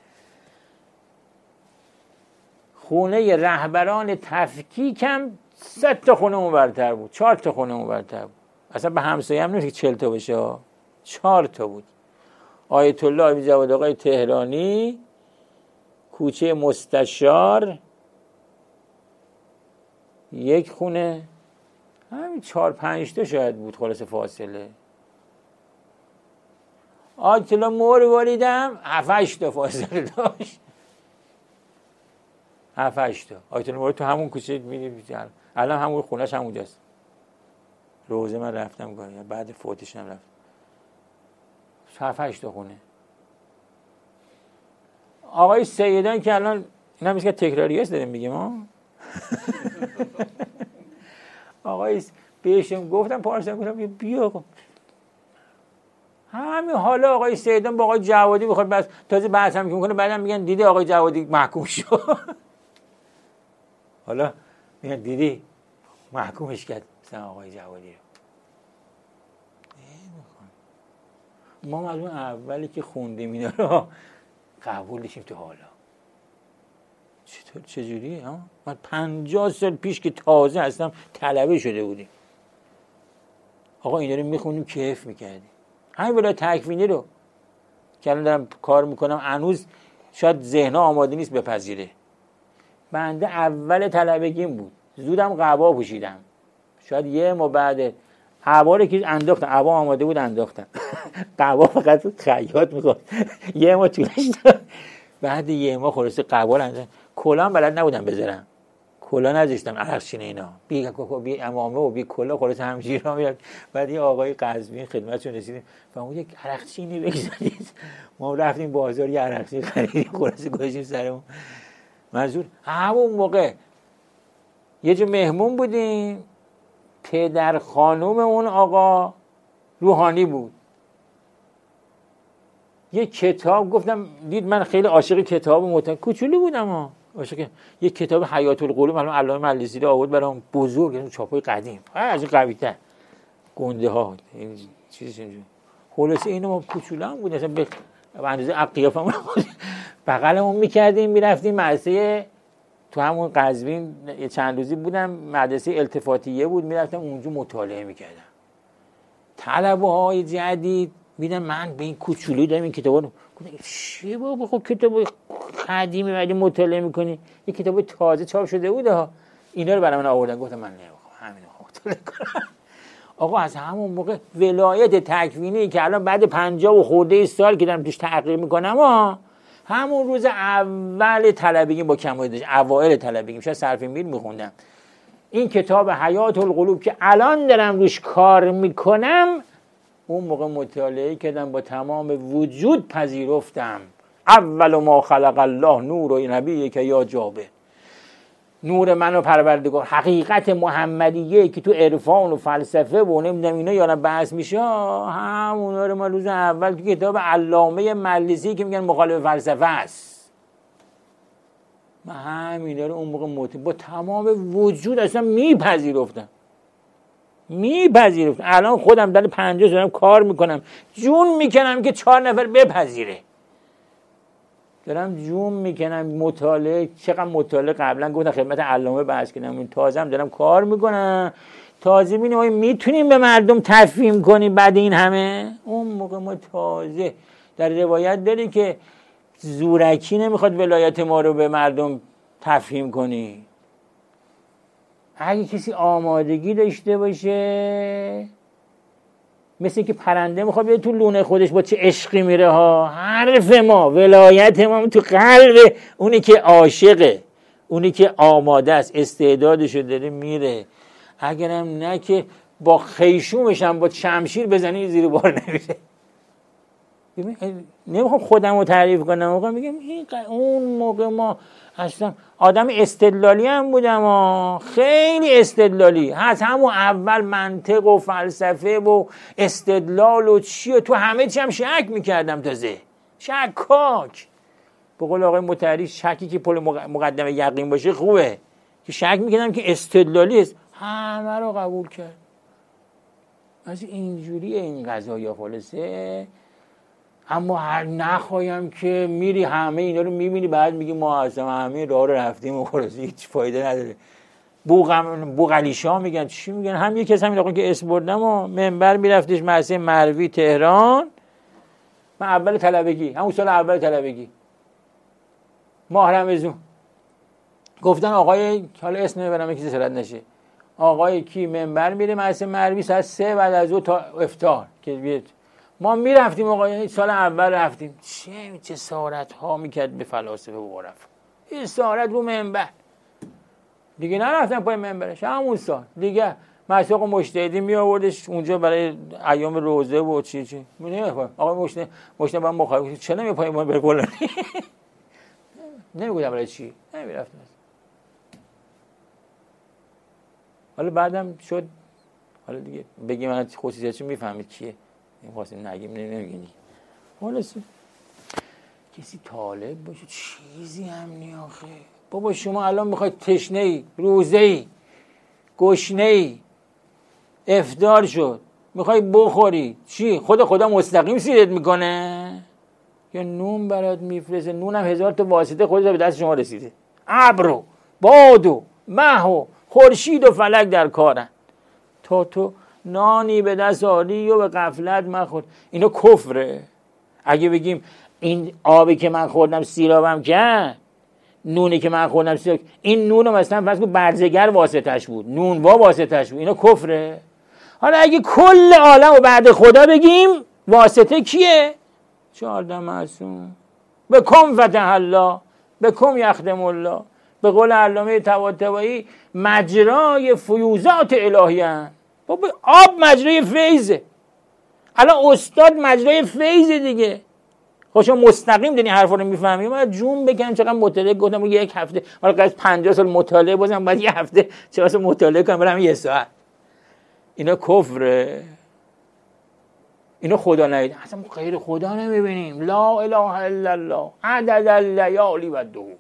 خونه رهبران تفکیکم 3 تا خونه اونورتر بود، 4 تا خونه اونورتر بود. اصلا به همسایه هم نمیشه که 40 تا باشه، 4 تا بود. آیت الله جواد آقای تهرانی، کوچه مستشار، یک خونه، همین 4-5 تا شاید بود خلاص فاصله. آیت الله مرواریدم 7-8 تا فاصله داشت، 7-8 تا. آیت الله مرواریدم تو همون کوچه می‌بینی، الان همون خونه‌اش همونجاست. روزه من رفتم گاهی بعد فوتش هم رفتم 7-8 تا خونه. آقای سیدان که الان اینا میشه که تکراری است داریم میگیم ها. آقای بهشم گفتم پارسال گفتم بیا همین حالا آقای سیدان با آقای جوادی بخواد بس تازه بحث هم میکنه، بعدم میگن دیدی آقای جوادی محکوم شد. حالا میگن دیدی محکومش کرد مثلا آقای جوادی رو. ما از اون اولی که خوندیم اینا رو قبول داشتیم تو حالا. چجوریه ها؟ من 50 سال پیش که تازه هستم طلبه شده بودیم. آقا اینا رو میخونیم کیف میکردیم. همین ولایت تکوینی رو که الان دارم کار میکنم هنوز شاید ذهنها آماده نیست بپذیره. بنده اول طلبگیم بود، زودم قبا پوشیدم، شاید یه ماه بعد عبا رو که انداختم، عبا آماده بود انداختم. قبا فقط خیاط میخواد یه ماه طولش داد. بعد یه ماه خلاصه قبا رو انداختم. کلاه بلد نبودم بذارم، کلاه نذاشتم عرقچین اینا، بی امامه و بی کلاه خلاص همجیرا میاد. بعد یه آقای قزوین خدمتشون رسیدیم فرمود یک عرقچینی بگذارید. ما رفتیم بازار یه عرقچین خریدیم خلاص گذاشتیم سرمون. منظور همون موقع یه جا مهمون بودیم، پدر خانوم اون آقا روحانی بود. یه کتاب گفتم دید من خیلی عاشق کتاب متن کوچولو بودم ها، عاشق یه کتاب حیات القلوب الان علامه مجلسی رو آورد برام بزرگ، چاپای قدیم از این قوی‌تر گنده ها این چیزش اینجوری. خلاصه اینو ما کوچولو هم بود اصلا به اندازه قیافمون بغلمون می‌کردیم میرفتیم مدرسه تو همون قزوین چند روزی بودم، مدرسه التفاتیه بود، میرفتم اونجا مطالعه میکردم. طلبه‌های جدید میدم من به این کوچولو دارم این کتابا رو گفتم چی بابا خب کتاب قدیمی ولی مطالعه میکنی؟ یه کتاب تازه چاپ شده بود ها، اینا رو برای من آوردن. گفتم من نمیخوام همین رو مطالعه کنم. آقا از همون موقع ولایت تکوینی که الان بعد 50 و خورده سال که دارم توش تحقیق میکنم ها، همون روز اول طلبگیم با کمال داشت، اوایل طلبگیم شاید صرف میل میخوندم این کتاب حیات القلوب که الان دارم روش کار میکنم، اون موقع مطالعه کردم با تمام وجود پذیرفتم اول ما خلق الله نور و نبیه که یا جابه، نور منو پروردگار، حقیقت محمدیه که تو عرفان و فلسفه و نمیدونم اینا یادم بحث میشه، همونا رو ما روز اول تو کتاب علامه مجلسی که میگن مخالف فلسفه است، من همینا رو اون موقع با تمام وجود اصلا میپذیرفتم. الان خودم در 50 سالم کار میکنم، جون میکنم که 4 نفر بپذیره، دارم جون میکنم. مطالعه چقدر مطالعه قبلا گفتم خدمت علامه بحث کردم، این تازه هم دارم کار میکنم، تازه ببینیم آیا میتونیم به مردم تفهیم کنیم بعد این همه. اون موقع ما تازه در روایت داری که زورکی نمیخواد ولایت ما رو به مردم تفهیم کنی. اگه کسی آمادگی داشته باشه مثل که پرنده میخواد بیاد تو لونه خودش با چه عشقی میره ها، حرف ما ولایت ما تو قلب اونی که عاشقه، اونی که آماده است، استعدادشو داره میره. اگرم نه که با خیشومش هم با شمشیر بزنی زیر بار نمیره. نمیخوام خودم رو تعریف کنم، موقع میگم اون موقع ما اصلا آدم استدلالی هم بودم خیلی استدلالی، از همون اول منطق و فلسفه و استدلال و چی و تو همه چی هم شک میکردم، تازه شکاک. به قول آقای مطهری شکی که پل مقدمه یقین باشه خوبه، که شک میکنم که استدلالی است، همه رو قبول کرد. از اینجوریه این قضایا خلاصه. اما هر نخوایم که میری همه اینا رو میبینی بعد میگی ما اصلا همه راه رو رفتیم و خلاصه هیچ فایده نداره. بوغلیشا میگن چی میگن؟ هم یکی از همین آقا که اسم بردم و منبر میرفتش مدرسه مروی تهران، من اول طلبگی، همون سال اول طلبگی، ماه رمضان، گفتن آقای، حالا اسم نمیبرم کسی سرت نشه، آقای کی منبر میره مدرسه مروی ساعت 3 بعد از او تا افطار که بیاد. ما میرفتیم آقای، سال اول رفتیم، چه سارت ها میکرد به فلاسفه و عرفا، این سارت رو منبر. دیگه نرفتم پای منبرش. همون سال دیگه مساق مجتهدی می آوردش اونجا برای ایام روزه و چی نمی‌فهم. آقا مجتهد با مخالف چه نمی پای منبر فلانی نمیگفتم برای چی نمیرفتم. حالا بعدم شد، حالا دیگه بگیم من خصوصیتش میفهمید کیه، این خواستیم نگیم نمیگیم. حالا کسی طالب باشه چیزی هم نی آخه. بابا شما الان میخواید تشنه‌ای، روزه‌ای، گشنه‌ای، افطار شد میخوای بخوری، چی خدا مستقیم سیرت میکنه یا نون برات میفرسته؟ نونم 1000 تا واسطه خودت به دست شما رسیده. ابر و باد و مه و خورشید و فلک در کارن تا تو نانی به دست آری و به غفلت مخور. اینا کفره. اگه بگیم این آبی که من خوردم سیرابم کرد، نونی که من خوردم سیراب، این نون مثلا فرض کن برزگر واسطش بود، نونوا واسطش بود، اینا کفره. حالا اگه کل عالم و بعد خدا بگیم واسطه کیه؟ 14 معصوم. به کم فتح الله، به کم یخدم الله. به قول علامه طباطبایی مجرای فیوزات الهی هست. بابا آب مجرای فیضه. الان استاد مجرای فیضه دیگه. خوشا مستقیم دنی حرفا رو میفهمیم. من جون بگم چقدر مطالعه گفتم یک هفته، حالا قضیه 50 سال مطالعه بازم بعد یه هفته چقدر سال مطالعه کنم برام یه ساعت. اینا کفره. اینا خدا ندید. اصلا ما غیر خدا نمیبینیم. لا اله الا الله عدد اللیالی و الدهور.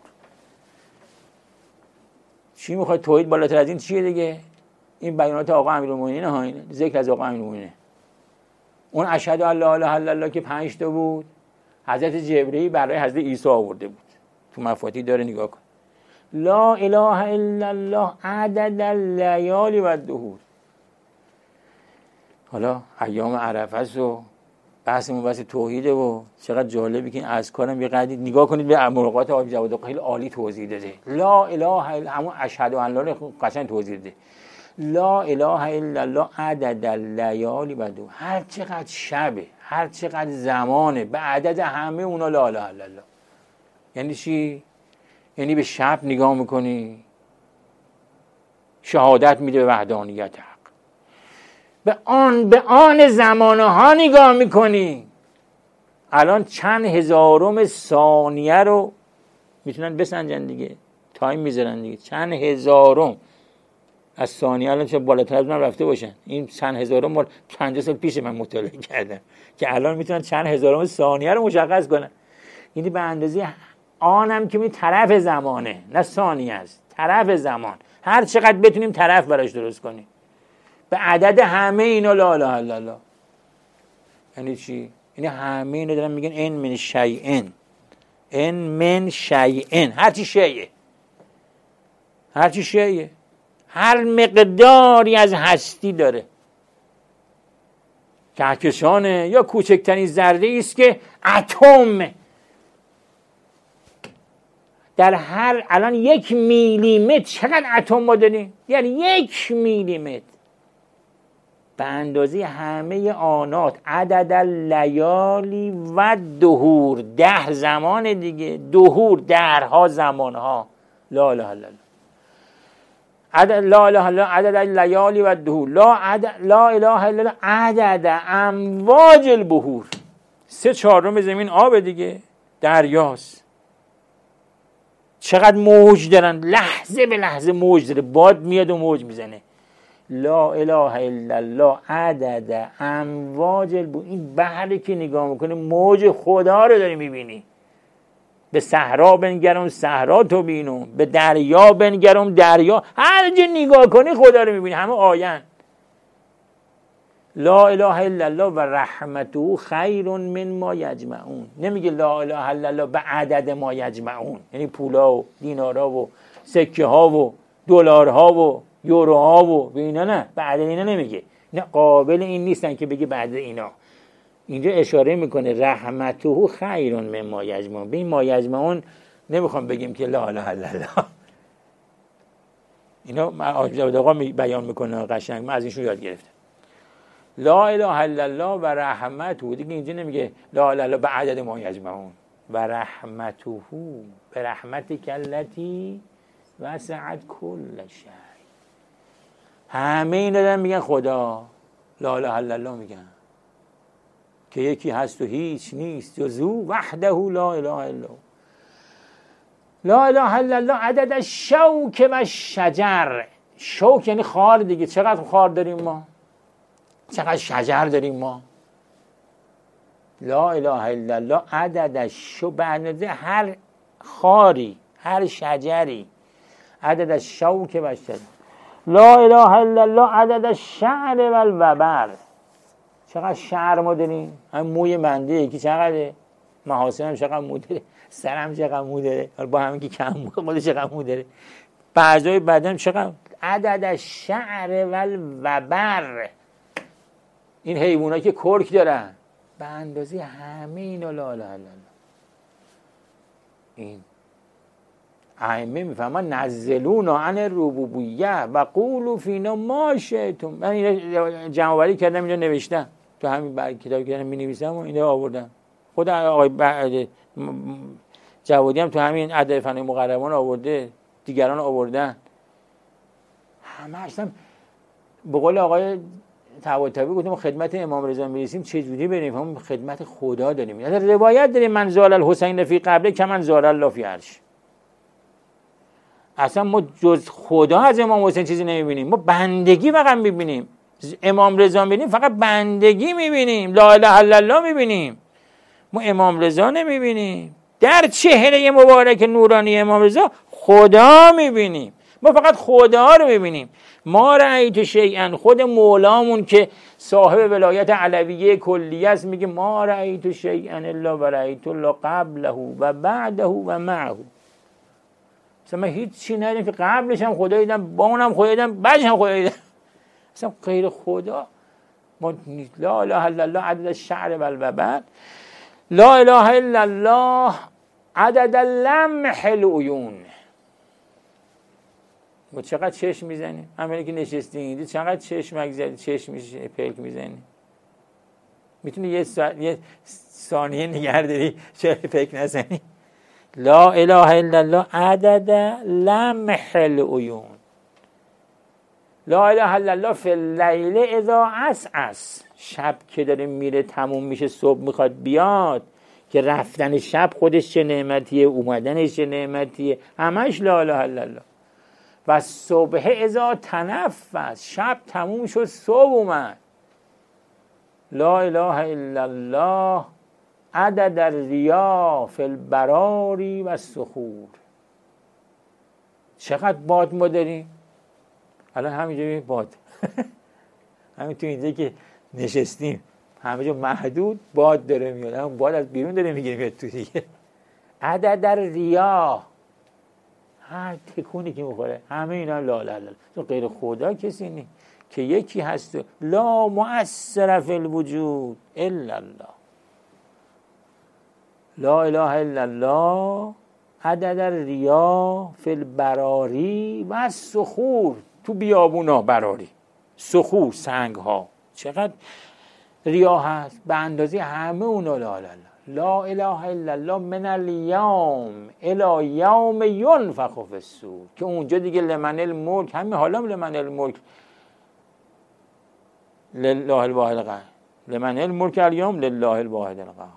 چی میخواد توحید بالاتر از این چیه دیگه؟ این بیانات آقا امیرالمومنین ها، اینه ذکر از آقا امیرالمومنین. اون اشهد ان لا اله الا الله که 5 تا بود، حضرت جبرئیل برای حضرت عیسی آورده بود. تو مفاتیح داره نگاه کن. لا اله الا الله عدد اللیالی و الدهور. حالا ایام عرفه است و بحثمون بحث توحیده و چقدر جالبی که این اذکارم یه قدری نگاه کنید به مراقبات آقای جواد خیلی عالی توضیح داده. لا اله الا همون اشهد ان لا قشنگ توضیح داده. لا اله الا الله عدد اللیالی و الدهور. هر چقدر شبه، هر چقدر زمانه، به عدد همه اونا لا اله الا الله. یعنی چی؟ یعنی به شب نگاه میکنی شهادت میده به وحدانیت حق، به آن زمانه ها نگاه میکنی الان چند هزارم ثانیه رو میتونن بسنجن دیگه، تایم میذارن دیگه، چند هزارم از ثانیه الان چه بالاتر از من رفته باشن. این چند هزارم مال 50 سال پیش من مطالعه کردم که الان میتونن چند هزارم ثانیه رو مشخص کنن. یعنی به اندازه آنم که می طرف زمانه، نه ثانیه است، طرف زمان. هر چقدر بتونیم طرف براش درست کنیم به عدد همه اینا لا اله الا الله. یعنی چی؟ یعنی همه اینا دارن میگن ان من شیئن، ان من شیئن، هر چی شیئه، هر چی شیئه، هر مقداری از هستی داره. کهکشانه یا کوچکترین ذره است که اتم در هر الان 1 میلیمتر چقدر اتم ما داریم؟ یعنی 1 میلیمتر به اندازه همه آنات عدد اللیالی و دهور. 10 زمان دیگه، دهور درها زمانها. لا اله الا الله عدد لا اله الا الله عدد اللیالی و دهور. لا اله الا الله عدد امواج البحور. 3/4 زمین آب دیگه، دریاست. چقدر موج دارن، لحظه به لحظه موج داره، باد میاد و موج میزنه. لا اله الا الله عدد امواج البحور. این بحری که نگاه میکنه موج خدا رو داری میبینی، به صحرا بنگرم صحرا تو بینم، به دریا بنگرم دریا. هر جا نگاه کنی خدا رو میبینی، همه آین. لا اله الا الله و رحمته خیر من ما یجمعون. نمیگه لا اله الا الله به عدد ما یجمعون، یعنی پولا و دینارا و سکه ها و دلارها و یوروها و به اینا نه، به عدد اینا نمیگه. نه، قابل این نیستن که بگه بعد اینا. اینجا اشاره میکنه رحمته خیر من ما یجمعون. به این ما یجمعون نمیخوام بگیم که لا اله الا الله. اینا آجابد آقا بیان میکنه قشنگ، من از اینشون یاد گرفتم. لا اله الا الله و رحمته، دیگه اینجا نمیگه لا اله الا الله به عدد ما یجمعون. و رحمته به رحمتک التی وسعت کل شیء. همه اینا دارن میگن خدا، لا اله الا الله میگن که یکی هست و هیچ نیست جز او وحده لا اله الا هو. لا اله الا الله عدد الشوک و شجر. شوک یعنی خار دیگه. چقدر خار داریم ما؟ چقدر شجر داریم ما؟ لا اله الا الله عدد الشوک، به اندازه هر خاری، هر شجری. عدد الشوک و شجر. لا اله الا الله عدد الشعر و الوبر. چقدر شعر ما داریم؟ هم موی منده یکی چقدره، محاسنم چقدر مو داره، سرم چقدر مو داره، با همین که کم مو خودش چقدر مو داره، بعضای بدن چقدر. عدد الشعر و الوبر. این حیوانایی که کرک دارن به اندازه همه اینا لا اله الا الله. این ائمه میفهمن نزلونا عن الربوبیه و قولوا فینا ما شئتم. من اینو جمع آوری کردم، اینو نوشتم تو همین کتابی که می نویسم و اینو آوردم. خود آقای جوادی هم تو همین ادب فن مقربان آورده، دیگران آوردن. همه اصلا به قول آقای طباطبایی گفتم خدمت امام رضا میرسیم چجوری بریم؟ هم خدمت خدا داریم. یعنی روایت داریم من زال الحسین فی قبره کمن زال الله فی عرش. اصلا ما جز خدا از امام حسین چیزی نمیبینیم، ما بندگی فقط میبینیم. امام رضا میبینیم فقط بندگی میبینیم، لا اله الا الله میبینیم، ما امام رضا نمیبینیم. در چهره مبارک نورانی امام رضا خدا میبینیم، ما فقط خدا رو میبینیم. ما رأیت شیئا، خود مولامون که صاحب ولایت علویه کلیه است میگه ما رأیت شیئا الا و رأیت الله قبله و بعده و معه. مثلا من هیچ چی ندیدم که قبلش هم خدا دیدم، با اونم خدا دیدم، بعدش هم خدا دیدم. اصلا غیر خدا ما لا اله الا الله عدد الشعر و الوبر. لا اله الا الله عدد لمح العیون. ما چقدر چشم میزنیم؟ همینه که نشستیم اینجا چقدر چشمک زدی، چشم پلک میزنی؟ میتونی یه ثانیه نگه داری چرا پلک نزنی؟ لا اله الا الله عدد لمح العیون. لا اله الا الله فی اللیل اذا عسعس. شب که داره میره تموم میشه صبح میخواد بیاد، که رفتن شب خودش چه نعمتیه، اومدنش چه نعمتیه، همش لا اله الا الله. و صبح اذا تنفس، شب تموم شد صبح اومد. لا اله الا الله عدد الریا فی البراری و الصخور. چقدر باد ما داریم الان؟ همینجا باد همین تو اینجا که نشستیم همه جا محدود باد داره میاد، همون باد از بیرون داره میاد تو دیگه. عدد الریا، هر تکونی که میخوره همه اینا لا لا لا. تو غیر خدا کسی نیست که یکی هست، لا مؤثر فی الوجود الا الله. لا اله الا الله عدد الریا فی البراری و الصخور. تو بیابونا براری، صخور سنگ ها، چقدر ریا هست به اندازه همه اونا. لا لا لا اله الا الله من الیوم الی یوم ینفخ فی الصور، که اونجا دیگه لمن الملک، همین حالا لمن الملک لله الواحد القهار، لمن الملک الیوم لله الواحد القهار.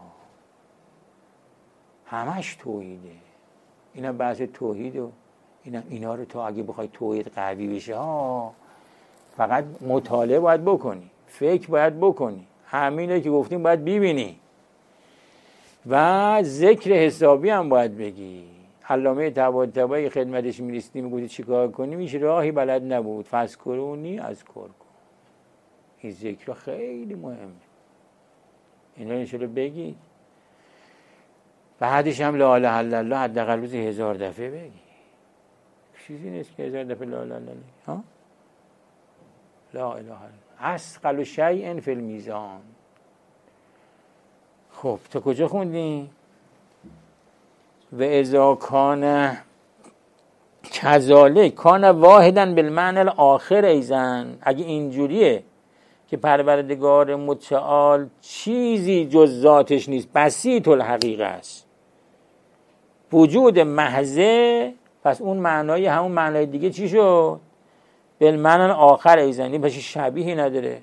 همش توحیده. اینا بحث توحید و اینا رو تو اگه بخوای توحید قوی بشه فقط مطالعه باید بکنی، فکر باید بکنی، همینه که گفتیم باید ببینی. و ذکر حسابی هم باید بگی. علامه طباطبایی خدمتش میرسیدی میگویی چی کار کنی، میشه راهی بلد نبود، فذکرونی اذکرکم. این ذکر خیلی مهمه، اینا انشالله بگی. بعدش هم لا اله الا الله حداقل روزی 1000 دفعه بگی. چیزی نیست که 1000 دفعه لا اله الا الله ها. لا اله الا الله اثقل شیء فی المیزان. خب تا کجا خوندیم؟ و اذا کان کذالک کان واحدا بالمعنی الاخر ایزن. اگه اینجوریه که پروردگار متعال چیزی جز ذاتش نیست، بسیط الحقیقه است، وجود محضه، پس اون معنای همون معنای دیگه چی شد؟ بالمعنی الاخر ایزن. پس شبیهی نداره.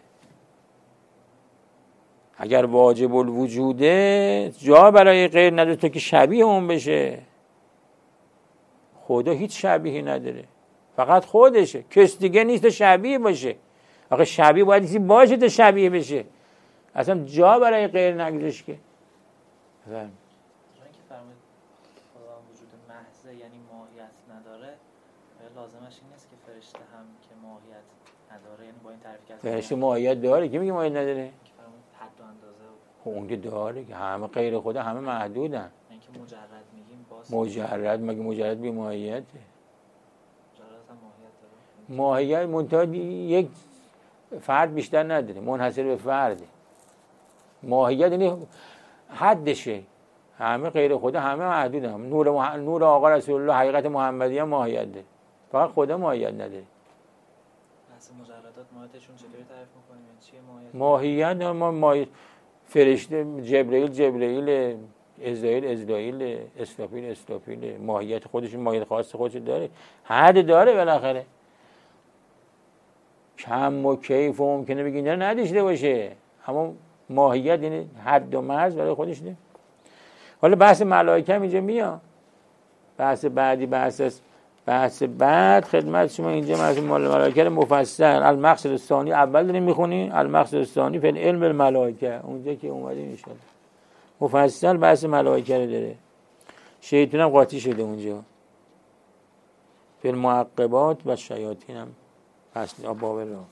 اگر واجب الوجوده جا برای غیر نداره تا که شبیه اون بشه. خدا هیچ شبیهی نداره، فقط خودشه، کس دیگه نیست تا شبیه باشه. آخه شبیه باید کسی باشه تا شبیه بشه، اصلا جا برای غیر نگذاشت که. فرمود خدا وجود محض یعنی ماهیت نداره، لازمش این نیست که فرشته هم که ماهیت نداره، یعنی با این تعریف که فرشته ماهیت داره، کی میگه ماهیت نداره؟ حد و اندازه خب اون که داره که همه غیر خدا همه محدودن. اینکه مجرد میگیم باز مجرد مگه مجرد بی ماهیته؟ مجرد هم ماهیت داره. ماهیت منتها یک فرد بیشتر نداره، منحصر به فرده. ماهیت یعنی حدشه، همه غیر خدا همه محدودن. نور آقا رسول الله حقیقت محمدی هم ماهیت داره، فقط خدا ماهیت نداره. بحث مجردات ماهیتشون چطوری تعریف می‌کنیم؟ چیه ماهیت؟ ماهیت فرشته جبرئیل، اسرائیل، اسرافیل، ماهیت خودشون ماهیت خاص خودش داره، حد داره بالاخره. کم و کیف و ممکنه بگی نه نداشته باشه، اما ماهیت یعنی حد و مرز برای خودش ده. حالا بحث ملائکه هم اینجا میاد، بحث بعدی، بحث بعد خدمت شما اینجا بحث ملائکه مفصل. المقصد الثانی اول داریم میخونیم، المقصد الثانی فی علم الملائکه، اونجا که اومدیم ان شاءالله مفصل بحث ملائکه رو داره. شیطان هم قاطی شده اونجا، فی المعقبات و شیاطین هم اصل بابل رو.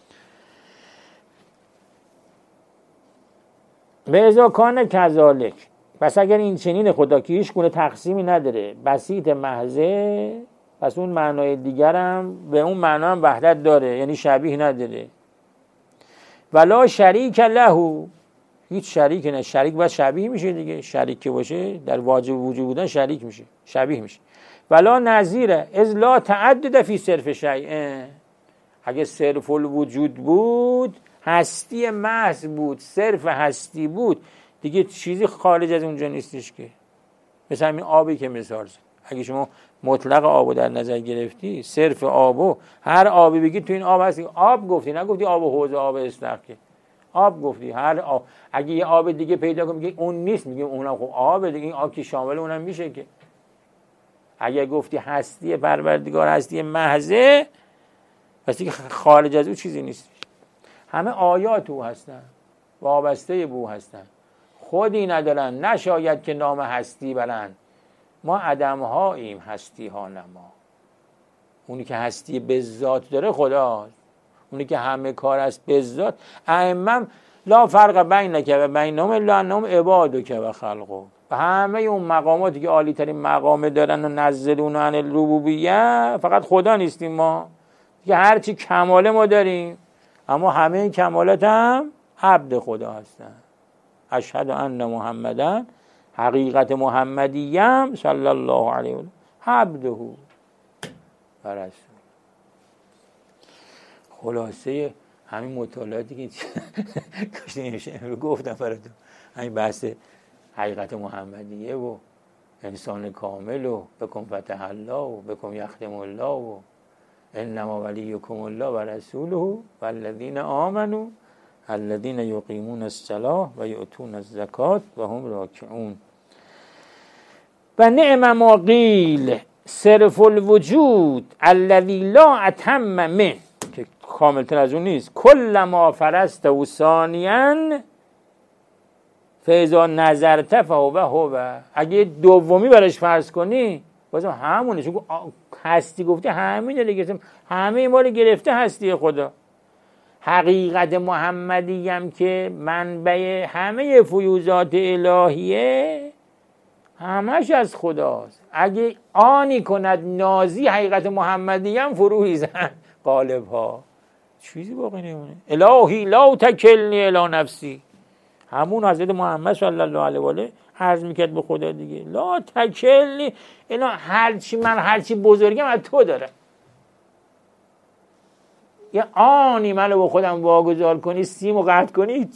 و اذا کان کذالک، پس اگر این چنین خدا که هیچ گونه تقسیمی نداره، بسیط محضه، پس اون معنای دیگر هم به اون معنا هم وحدت داره، یعنی شبیه نداره. ولا شریک له، هیچ شریک نه. شریک باید شبیه میشه دیگه، شریک که باشه در واجب وجود بودن شریک میشه، شبیه میشه. ولا نظیره اذ لا تعدد فی صرف شیء. اگه صرف الوجود بود، هستی محض بود، صرف هستی بود، دیگه چیزی خارج از اونجا نیستش که. مثلا این آبی که مثال زد، اگه شما مطلق آبو در نظر گرفتی، صرف آبو، هر آبی بگی تو این آب هستی، آب گفتی، نگفتی آب حوض، آب استخر، که آب گفتی. هر آب، اگه یه آب دیگه پیدا کنی میگی اون نیست، میگی اونم خب آب دیگه، این آب که شامل اونم میشه که. اگه گفتی هستی پروردگار هستی محضه، پس دیگه خارج از او چیزی نیست. همه آیات او هستن، وابسته به او هستن، خودی ندارن، نشاید که نام هستی برن. ما عدم هاییم، هستی ها نما. اونی که هستی به ذات داره خداست، اونی که همه کار است به ذات. ائمه لا فرق بینک و بینهم الا انهم عبادک و خلقک. و همه اون مقاماتی که عالی ترین مقام دارن و نزلون عن الربوبیه، فقط خدا نیستیم ما که هرچی کماله ما داریم، اما همه این کمالات هم عبد خدا هستن. اشهد ان محمدن، حقیقت محمدیم صلی الله علیه و عبده و رسول. خلاصه همین مطالعاتی که امروز گفتم براتون، همین بحث حقیقت محمدیه و انسان کامل و بکن فتح الله و بکن یختم الله و انما ولیکم الله و رسوله والذین آمنوا الذین یقیمون الصلاة و یؤتون الزکاة و هم راکعون. و نعم ما قیل صرف الوجود الذی لا اتم منه، که کاملتر از اون نیست. کل ما فرست و ثانیا فاذا نظرت فهو اگه دومی براش فرض کنی بازم همونه، چون هستی گفته همینه دیگه، همه ما رو گرفته هستی خدا. حقیقت محمدی هم که منبع همه فیوضات الهیه همش از خداست. اگه آنی کند نازی حقیقت محمدی هم فرو ریزن قالب ها، چیزی باقی نمونه. الهی لا تکلنی الی نفسی، همون حضرت محمد صلی الله علیه و آله عرض میکرد به خدا دیگه، لا تکلنی الی، هرچی بزرگم از تو دارم، یه آنی منو با خودم واگذار کنی، سیمو قطع کنی،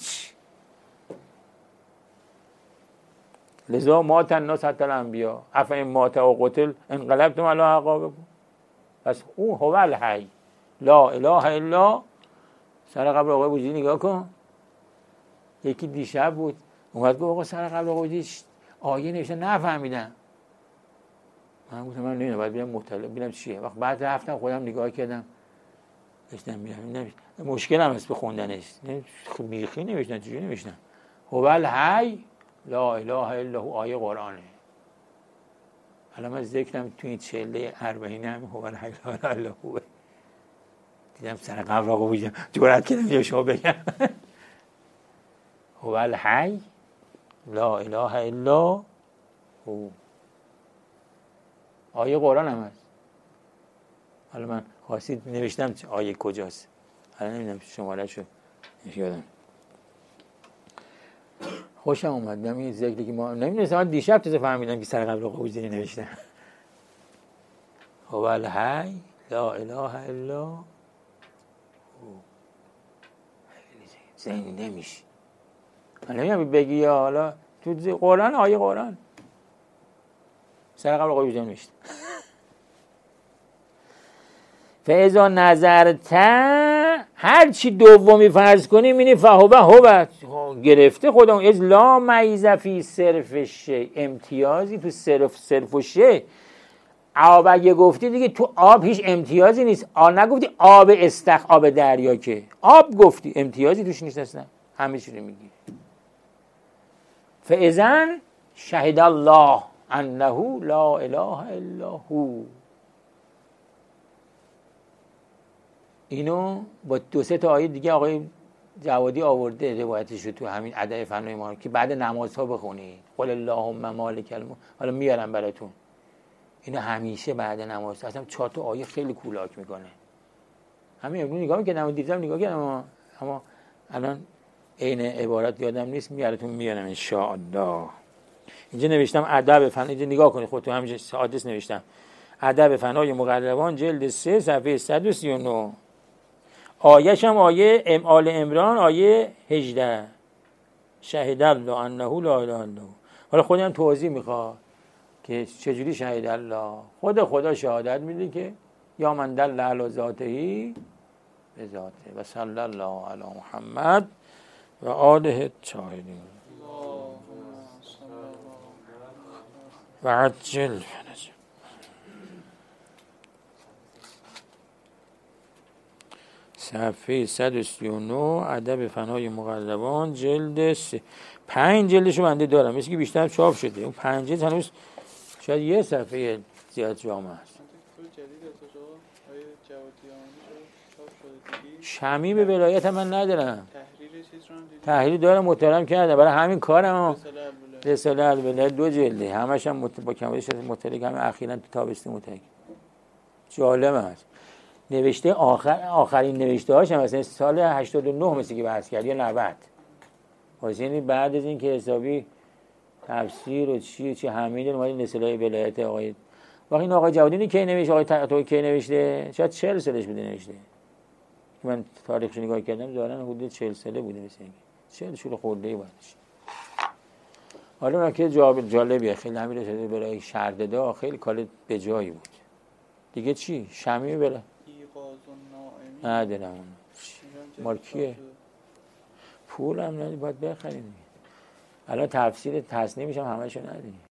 لذا مات الناس حتی الانبیا افئن مات و قتل انقلبتم علی اعقابکم. پس اون هو الحی لا اله الا. سر قبر آقای بوجی نگاه کن، یکی دیشب بود اومد گفت آقا سر قبر آقای بوجی آیه نوشته نفهمیدم. من گفتم من نمیدونم، باید مطالعه ببینم چیه. وقت بعد رفتم خودم نگاه کردم نمیدونم مشکل هم هست به خوندنش، بیخی نوشتن چجوری نوشتن هو الحی لا اله الا هو، آیه قرآنه. الان من ذکرم تو این چله 40 هم هو الحی لا اله الا هو، دیدم سر قبر آقا بودم جرأت کردم یا شما بگم هو الحی لا اله الا هو، آیه قرآن هم هست. حالا من خواستید نوشتم آیه کجاست، حالا نمیدونم شماره شو یادم. خوشم اومد این ذکری که ما نمیدونستم، من دیشب تازه فهمیدم که سر قبر آقا بوجی نوشتم هو الحی لا اله الا هو. زنی نمیشه، من نمیدونم بگی یا حالا تو قرآن، آیه قرآن سر قبر آقا بوجی نوشتم. فاذا نظرت، هر چی دومی فرض کنی مینی فهو گرفته خودم. از لا میز فی صرف شی، امتیازی تو صرف و شی. آب اگه گفتی دیگه تو آب هیچ امتیازی نیست. نگفتی آب استخ، آب دریا، که آب گفتی امتیازی توش نیست اصلا، همه چی رو میگی. فاذا شهد الله انه لا اله الا هو. اینو با 2-3 تا آیه دیگه آقای جوادی آورده روایتش رو تو همین ادب فنای ما که بعد نمازها بخونید قل اللهم مالک الملک. حالا میارم براتون اینو همیشه بعد نماز، اصلا 4 تا آیه خیلی کولاک میکنه. همین امروز نگاه میکردم، دیدم نگاه کردم، اما الان عین عبارت یادم نیست، میارم ان شاء الله. اینجا نوشتم ادب فن، اینجا نگاه کنید خودتون، همینجا سادس نوشتم ادب فنای مقربان جلد 3 صفحه 139. آیه‌ش هم آیه آل عمران آیه 18 شهد الله انه لا اله الا هو. حالا خودم توضیح میخواد که چجوری شهد الله. خدا شهادت میده که یا من دل علی ذاته به ذاته. و صلی الله علی محمد و آله الطاهرین و عجل فرج. صفحه 139 ادب فنای مقربان جلد 3. 5 جلدشو بنده دارم، مثل که بیشتر چاپ شده. اون 5 جلد هنوز شاید یه صفحه زیاد جامع است. شمیم به ولایت من ندارم، تحریر دارم محترم کردم برای همین کارم. رساله الولایت 2 جلده، همش هم با کمالش مطلق، همین اخیراً تو تابستون مطلق. جالب است. نوشته آخرین نوشته هاش هم مثلا سال 89 مثل که بحث کرد یا 90. یعنی بعد از این که حسابی تفسیر و چی همین اومد رساله ولایت آقای وقتی این آقای جوادی کی نوشته، آقای تو کی نوشته، شاید 40 سالش بوده نوشته. من تاریخش نگاه کردم ظاهرا حدود 40 ساله بوده، مثلا 40 شروع خورده‌ای بودش. حالا نکته جالبیه خیلی، همین رساله برای شرددا خیلی کار به جایی بود. دیگه چی؟ شمیم بره ندارم. مال کیه؟ پول هم نداری باید بخریم. الان تفسیر تصنیفش هم همه‌شو نداری.